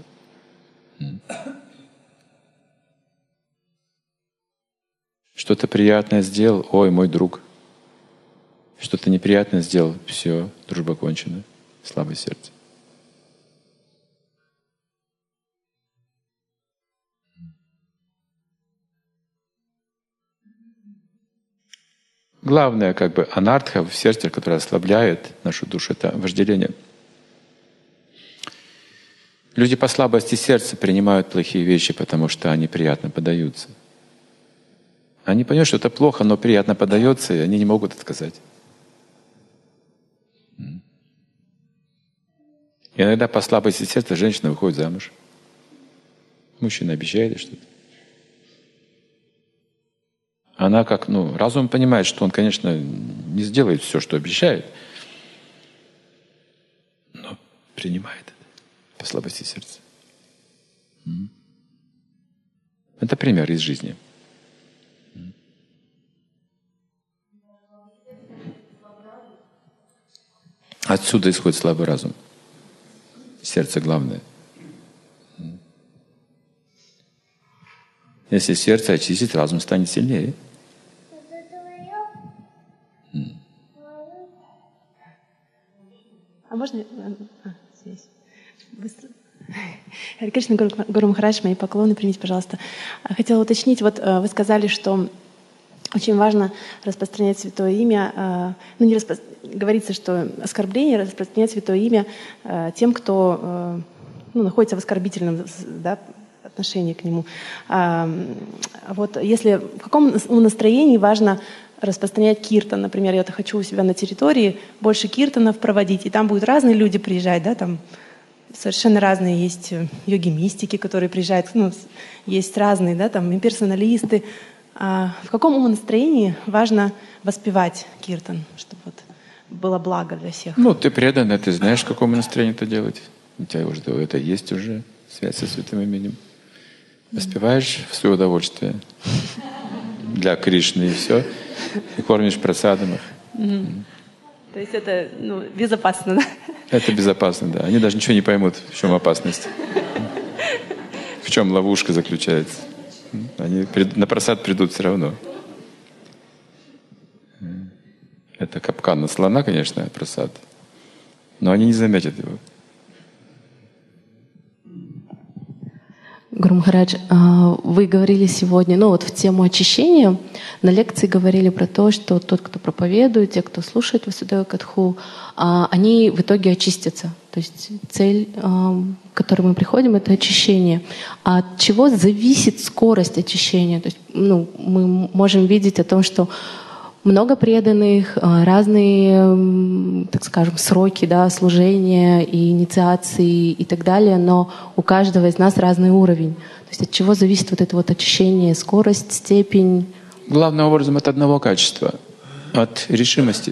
Что-то приятное сделал, ой, мой друг. Что-то неприятное сделал, все, дружба кончена. Слабое сердце. Главное, анартха в сердце, которая ослабляет нашу душу, это вожделение. Люди по слабости сердца принимают плохие вещи, потому что они приятно поддаются. Они понимают, что это плохо, но приятно поддается, и они не могут отказать. И иногда по слабости сердца женщина выходит замуж. Мужчина обещает что-то. Она разум понимает, что он, конечно, не сделает все, что обещает, но принимает это по слабости сердца. Это пример из жизни. Отсюда исходит слабый разум. Сердце главное. Если сердце очистить, разум станет сильнее. А можно... здесь. Быстро. Харе Кришна, Гуру Махарадж, мои поклоны, примите, пожалуйста. Хотела уточнить, вот вы сказали, что очень важно распространять святое имя. Говорится, что оскорбление распространять святое имя тем, кто находится в оскорбительном отношении к нему. Вот если в каком настроении важно распространять киртан, например, я хочу у себя на территории больше киртанов проводить, и там будут разные люди приезжать, там совершенно разные есть йоги-мистики, которые приезжают, есть разные, там имперсоналисты. А в каком умонастроении важно воспевать киртан, чтобы было благо для всех? Ты преданный, ты знаешь, в каком настроении это делать. У тебя уже это есть уже, связь со святым именем. Воспеваешь в свое удовольствие для Кришны и все. И кормишь прасадом их. То есть это безопасно, да? Это безопасно, да. Они даже ничего не поймут, в чем опасность. В чем ловушка заключается. Они на просад придут все равно. Это капкан на слона, конечно, просад. Но они не заметят его. Гуру Махарадж, вы говорили сегодня, в тему очищения, на лекции говорили про то, что тот, кто проповедует, те, кто слушает Васудева Катху, они в итоге очистятся. То есть цель, к которой мы приходим, это очищение. А от чего зависит скорость очищения? То есть, мы можем видеть о том, что много преданных, разные, так скажем, сроки, служения и инициации и так далее, но у каждого из нас разный уровень. То есть от чего зависит это очищение, скорость, степень? Главным образом от одного качества, от решимости.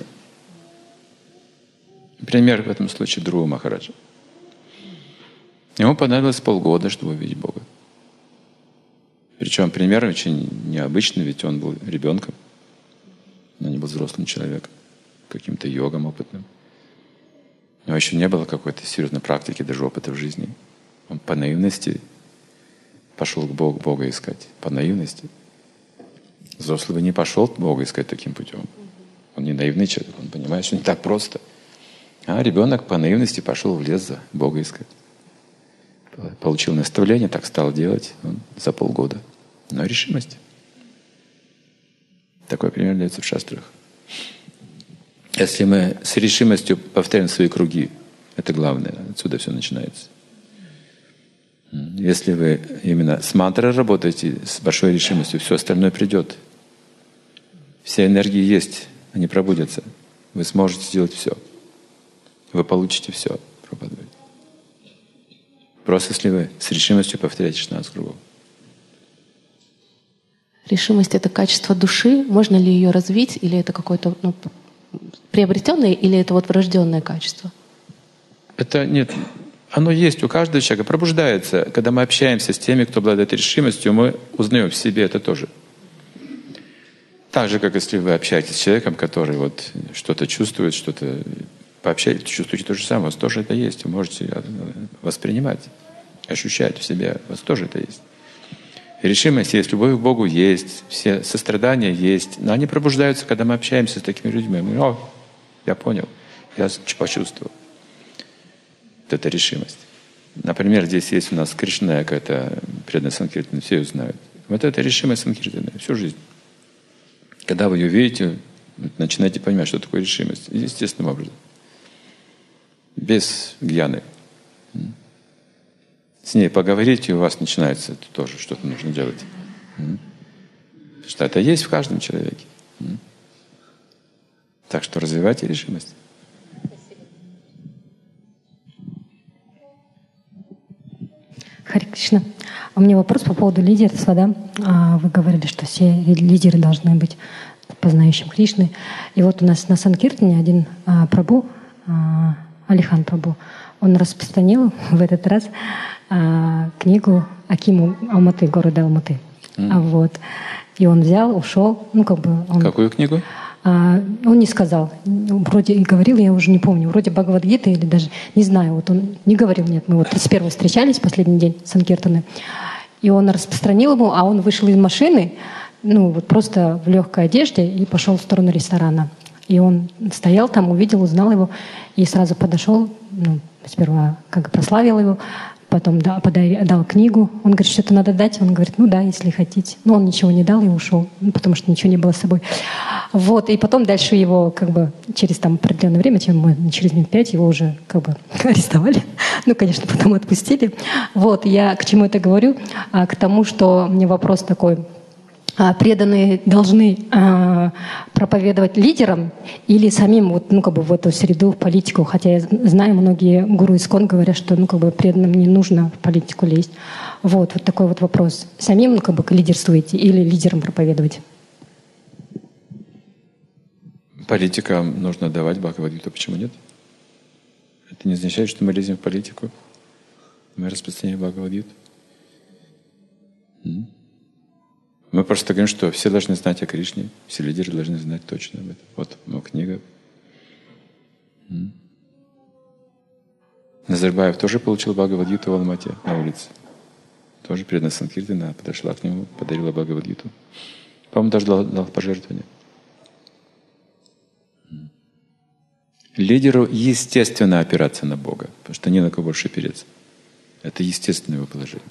Пример в этом случае Друва Махараджа. Ему понадобилось полгода, чтобы увидеть Бога. Причем пример очень необычный, ведь он был ребенком. Но не был взрослым человеком, каким-то йогом опытным. У него еще не было какой-то серьезной практики, даже опыта в жизни. Он по наивности пошел к Богу, Бога искать. По наивности. Взрослый бы не пошел Бога искать таким путем. Он не наивный человек, он понимает, что не так просто. А ребенок по наивности пошел в лес за Бога искать. Получил наставление, так стал делать за полгода. Но решимость. Такой пример дается в шастрах. Если мы с решимостью повторяем свои круги, это главное, отсюда все начинается. Если вы именно с мантрой работаете, с большой решимостью, все остальное придет. Все энергии есть, они пробудятся. Вы сможете сделать все. Вы получите все. Просто если вы с решимостью повторяете 16 кругов. Решимость — это качество души. Можно ли ее развить, или это какое-то приобретенное, или это врожденное качество? Это нет. оно есть у каждого человека, пробуждается. Когда мы общаемся с теми, кто обладает решимостью, мы узнаем в себе это тоже. Так же, как если вы общаетесь с человеком, который вот что-то чувствует, что-то пообщаетесь, чувствуете то же самое, у вас тоже это есть. Вы можете воспринимать, ощущать в себе, у вас тоже это есть. Решимость есть, любовь к Богу есть, все сострадания есть. Но они пробуждаются, когда мы общаемся с такими людьми. Мы, я понял, я почувствовал. Вот это решимость. Например, здесь есть у нас Кришна, какая-то преданная Санкиртана, все ее знают. Вот это решимость Санкиртаны всю жизнь. Когда вы ее видите, начинаете понимать, что такое решимость. Естественным образом. Без гьяны. С ней поговорить, и у вас начинается тоже что-то нужно делать. Потому что это есть в каждом человеке. Так что развивайте решимость. Харе Кришна. У меня вопрос по поводу лидерства. Да? Вы говорили, что все лидеры должны быть познающим Кришны. И вот у нас на Санкиртане один Прабху, Алихан Прабху, он распространил в этот раз книгу Акиму Алматы, города Алматы. Вот. И он взял, ушел. Какую книгу? Он не сказал. Вроде и говорил, я уже не помню. Вроде Бхагавад-гита или даже не знаю. Вот он не говорил, нет. Мы вот 31-го встречались, последний день Санкиртаны. И он распространил ему, а он вышел из машины, просто в легкой одежде и пошел в сторону ресторана. И он стоял там, увидел, узнал его и сразу подошел, сперва прославил его, потом дал книгу. Он говорит, что-то надо дать. Он говорит, да, если хотите. Но он ничего не дал и ушел, потому что ничего не было с собой. Вот, и потом дальше его через определенное время, через минут 5 его уже арестовали. Конечно, потом отпустили. Вот, я к чему это говорю? К тому, что мне вопрос такой. Преданные должны проповедовать лидерам или самим в эту среду, в политику. Хотя я знаю, многие гуру ИСККОН говорят, что преданным не нужно в политику лезть. Вот такой вот вопрос. Самим лидерствуете или лидерам проповедовать? Политикам нужно давать Бхагавад-гиту. Почему нет? Это не означает, что мы лезем в политику. Мы распространяем Бхагавад-гиту. Мы просто говорим, что все должны знать о Кришне, все лидеры должны знать точно об этом. Вот книга. Назарбаев тоже получил Бхагавад-гиту в Алмате на улице. Тоже преданная Санкиртана подошла к нему, подарила Бхагавад-гиту. По-моему, даже дал пожертвование. Лидеру естественно опираться на Бога, потому что не на кого больше опереться. Это естественное его положение.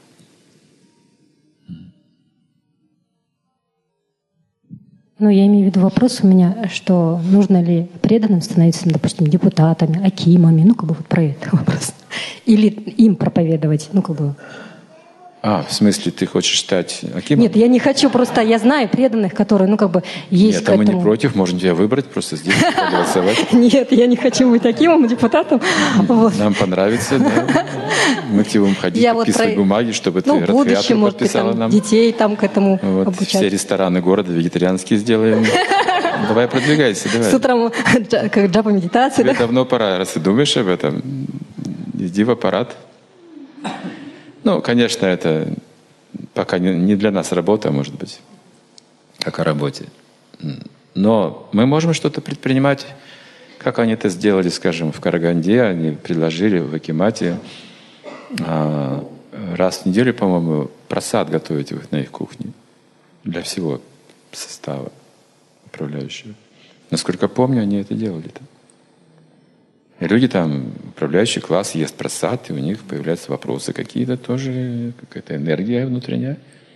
Я имею в виду вопрос у меня, что нужно ли преданным становиться, допустим, депутатами, акимами, про это вопрос. Или им проповедовать, В смысле, ты хочешь стать акимом? Нет, я не хочу, просто я знаю преданных, которые, есть Нет, мы не против, можем тебя выбрать, просто здесь проголосовать. Нет, я не хочу быть акимом, депутатом. Нам понравится, да. Мы к тебе будем ходить, подписывать бумаги, чтобы ты Радхаятру подписала нам. Детей там к этому обучать. Все рестораны города вегетарианские сделаем. Давай продвигайся, давай. С утром как джапа медитации. Тебе давно пора, раз ты думаешь об этом, иди в аппарат. Конечно, это пока не для нас работа, может быть, как о работе. Но мы можем что-то предпринимать, как они это сделали, скажем, в Караганде. Они предложили в Акимате раз в неделю, по-моему, прасад готовить на их кухне для всего состава управляющего. Насколько помню, они это делали-то. И люди там, управляющий класс, ест прасад, и у них появляются вопросы какие-то тоже, какая-то энергия внутренняя.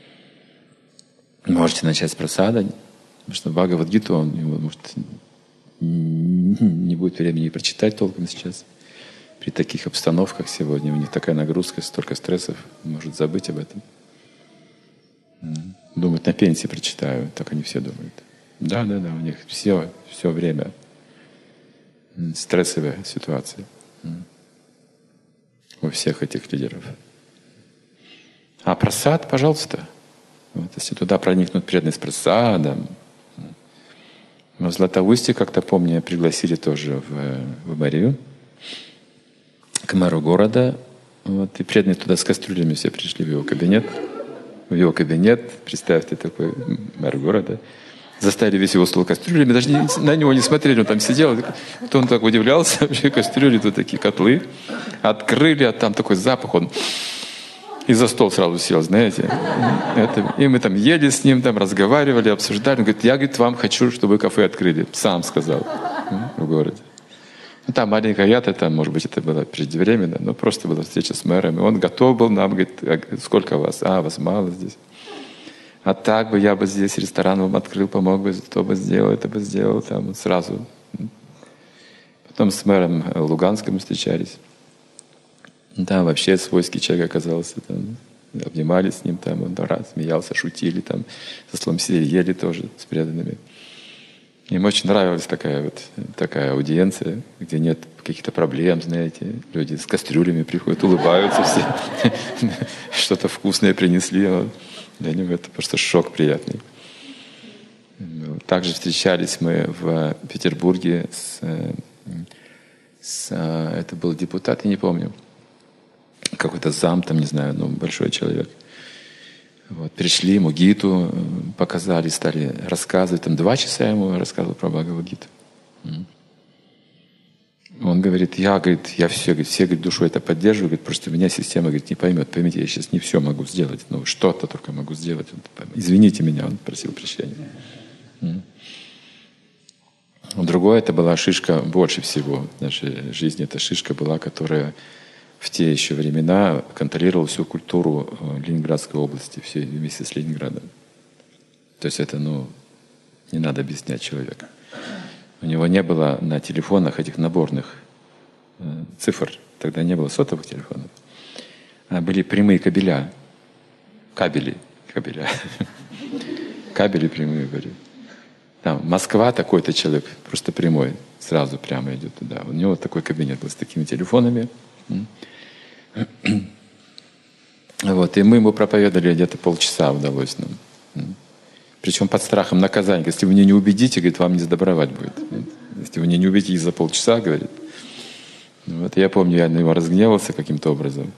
Можете начать с прасада, потому что Бхагавад-гиту он, может, не будет времени прочитать толком сейчас. При таких обстановках сегодня у них такая нагрузка, столько стрессов, может забыть об этом. Думают, на пенсии прочитаю, так они все думают. Да, у них все время стрессовая ситуация у всех этих лидеров. А прасад, пожалуйста. Если туда проникнут преданные с прасадом. В Златоусте, как-то помню, пригласили тоже в мэрию, к мэру города. Вот, и преданные туда с кастрюлями все пришли в его кабинет. В его кабинет, представьте, такой мэр города. Заставили весь его стол кастрюлями, даже на него не смотрели, он там сидел. Кто он так удивлялся, вообще кастрюли, тут такие котлы. Открыли, а там такой запах, он и за стол сразу сел, знаете. И мы там ели с ним, там разговаривали, обсуждали. Он говорит, я, говорит, вам хочу, чтобы вы кафе открыли. Сам сказал в городе. Ну, там маленькая ята, там, может быть, это было преждевременно, но просто была встреча с мэром. И он готов был нам, говорит, сколько вас? Вас мало здесь. А так бы я бы здесь ресторан вам открыл, помог бы, то бы сделал, это бы сделал, там вот сразу. Потом с мэром Луганска мы встречались. Да, вообще свойский человек оказался. Там, обнимались с ним, там, он раз смеялся, шутили, там, за столом сидели, ели тоже с преданными. Им очень нравилась такая аудиенция, где нет каких-то проблем, знаете. Люди с кастрюлями приходят, улыбаются все. Что-то вкусное принесли. Для него это просто шок приятный. Также встречались мы в Петербурге это был депутат, я не помню, какой-то зам, там, не знаю, большой человек. Вот, пришли, ему гиту показали, стали рассказывать. Там 2 часа ему рассказывал про Бхагавад-гиту. Он говорит, я все говорит, душой это поддерживаю, говорит, просто меня система, говорит, не поймет. Поймите, я сейчас не все могу сделать, что-то только могу сделать. Извините меня, он просил прощения. Другое, это была шишка больше всего в нашей жизни. Эта шишка была, которая в те еще времена контролировала всю культуру Ленинградской области, все вместе с Ленинградом. То есть это, не надо объяснять человека. У него не было на телефонах этих наборных цифр. Тогда не было сотовых телефонов. А были прямые кабеля. Кабели прямые были. Там Москва, такой-то человек, просто прямой, сразу прямо идет туда. У него такой кабинет был с такими телефонами. Вот, и мы ему проповедовали где-то полчаса, удалось нам. Причем под страхом наказания. Если вы меня не убедите, говорит, вам не сдобровать будет. Если вы меня не убедите за полчаса, говорит. Вот, я помню, я на него разгневался каким-то образом.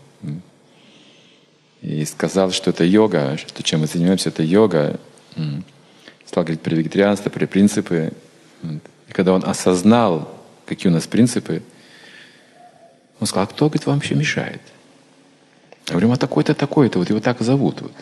И сказал, что это йога, что чем мы занимаемся, это йога. Стал говорить про вегетарианство, про принципы. И когда он осознал, какие у нас принципы, он сказал, а кто, говорит, вам вообще мешает? Я говорю, а такой-то, такой-то, вот его так зовут. Вот.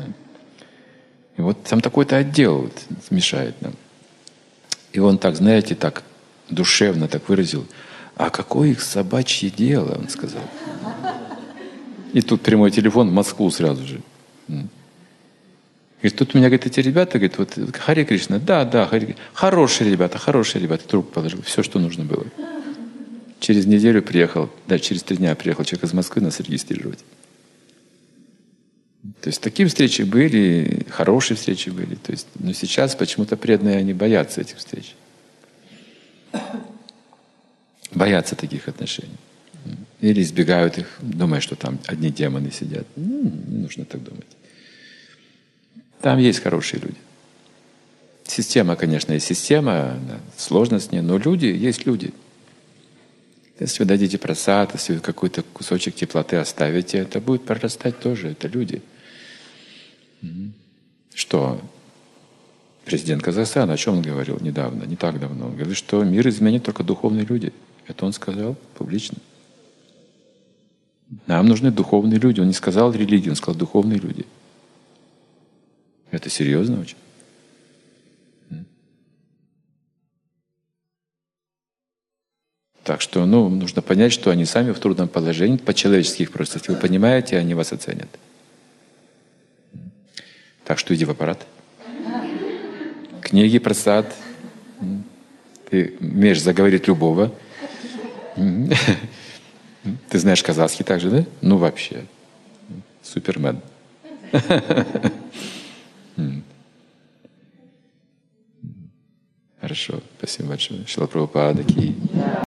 И вот там такой-то отдел вот, мешает нам. И он так, знаете, так душевно так выразил, а какое их собачье дело, он сказал. И тут прямой телефон в Москву сразу же. Говорит, тут у меня, говорит, эти ребята, говорит, вот Харе Кришна, да, Харе, хорошие ребята, трубку положил, все, что нужно было. Через неделю приехал, через 3 дня приехал человек из Москвы нас регистрировать. То есть такие встречи были, хорошие встречи были. То есть, но сейчас почему-то преданные, они боятся этих встреч. Боятся таких отношений. Или избегают их, думая, что там одни демоны сидят. Не нужно так думать. Там есть хорошие люди. Система, конечно, есть система, сложно с ней, но люди есть люди. Если вы дадите прасад, если вы какой-то кусочек теплоты оставите, это будет прорастать тоже, это люди. Что президент Казахстана, о чем он говорил недавно, не так давно? Он говорил, что мир изменит только духовные люди. Это он сказал публично. Нам нужны духовные люди. Он не сказал религии, он сказал духовные люди. Это серьезно очень. Так что, нужно понять, что они сами в трудном положении, по-человечески их просто. Если вы понимаете, они вас оценят. Так что иди в аппарат. Книги, прасад. Ты умеешь заговорить любого. Ты знаешь казахский также, да? Вообще. Супермен. Хорошо, спасибо большое. Шрила Прабхупада ки.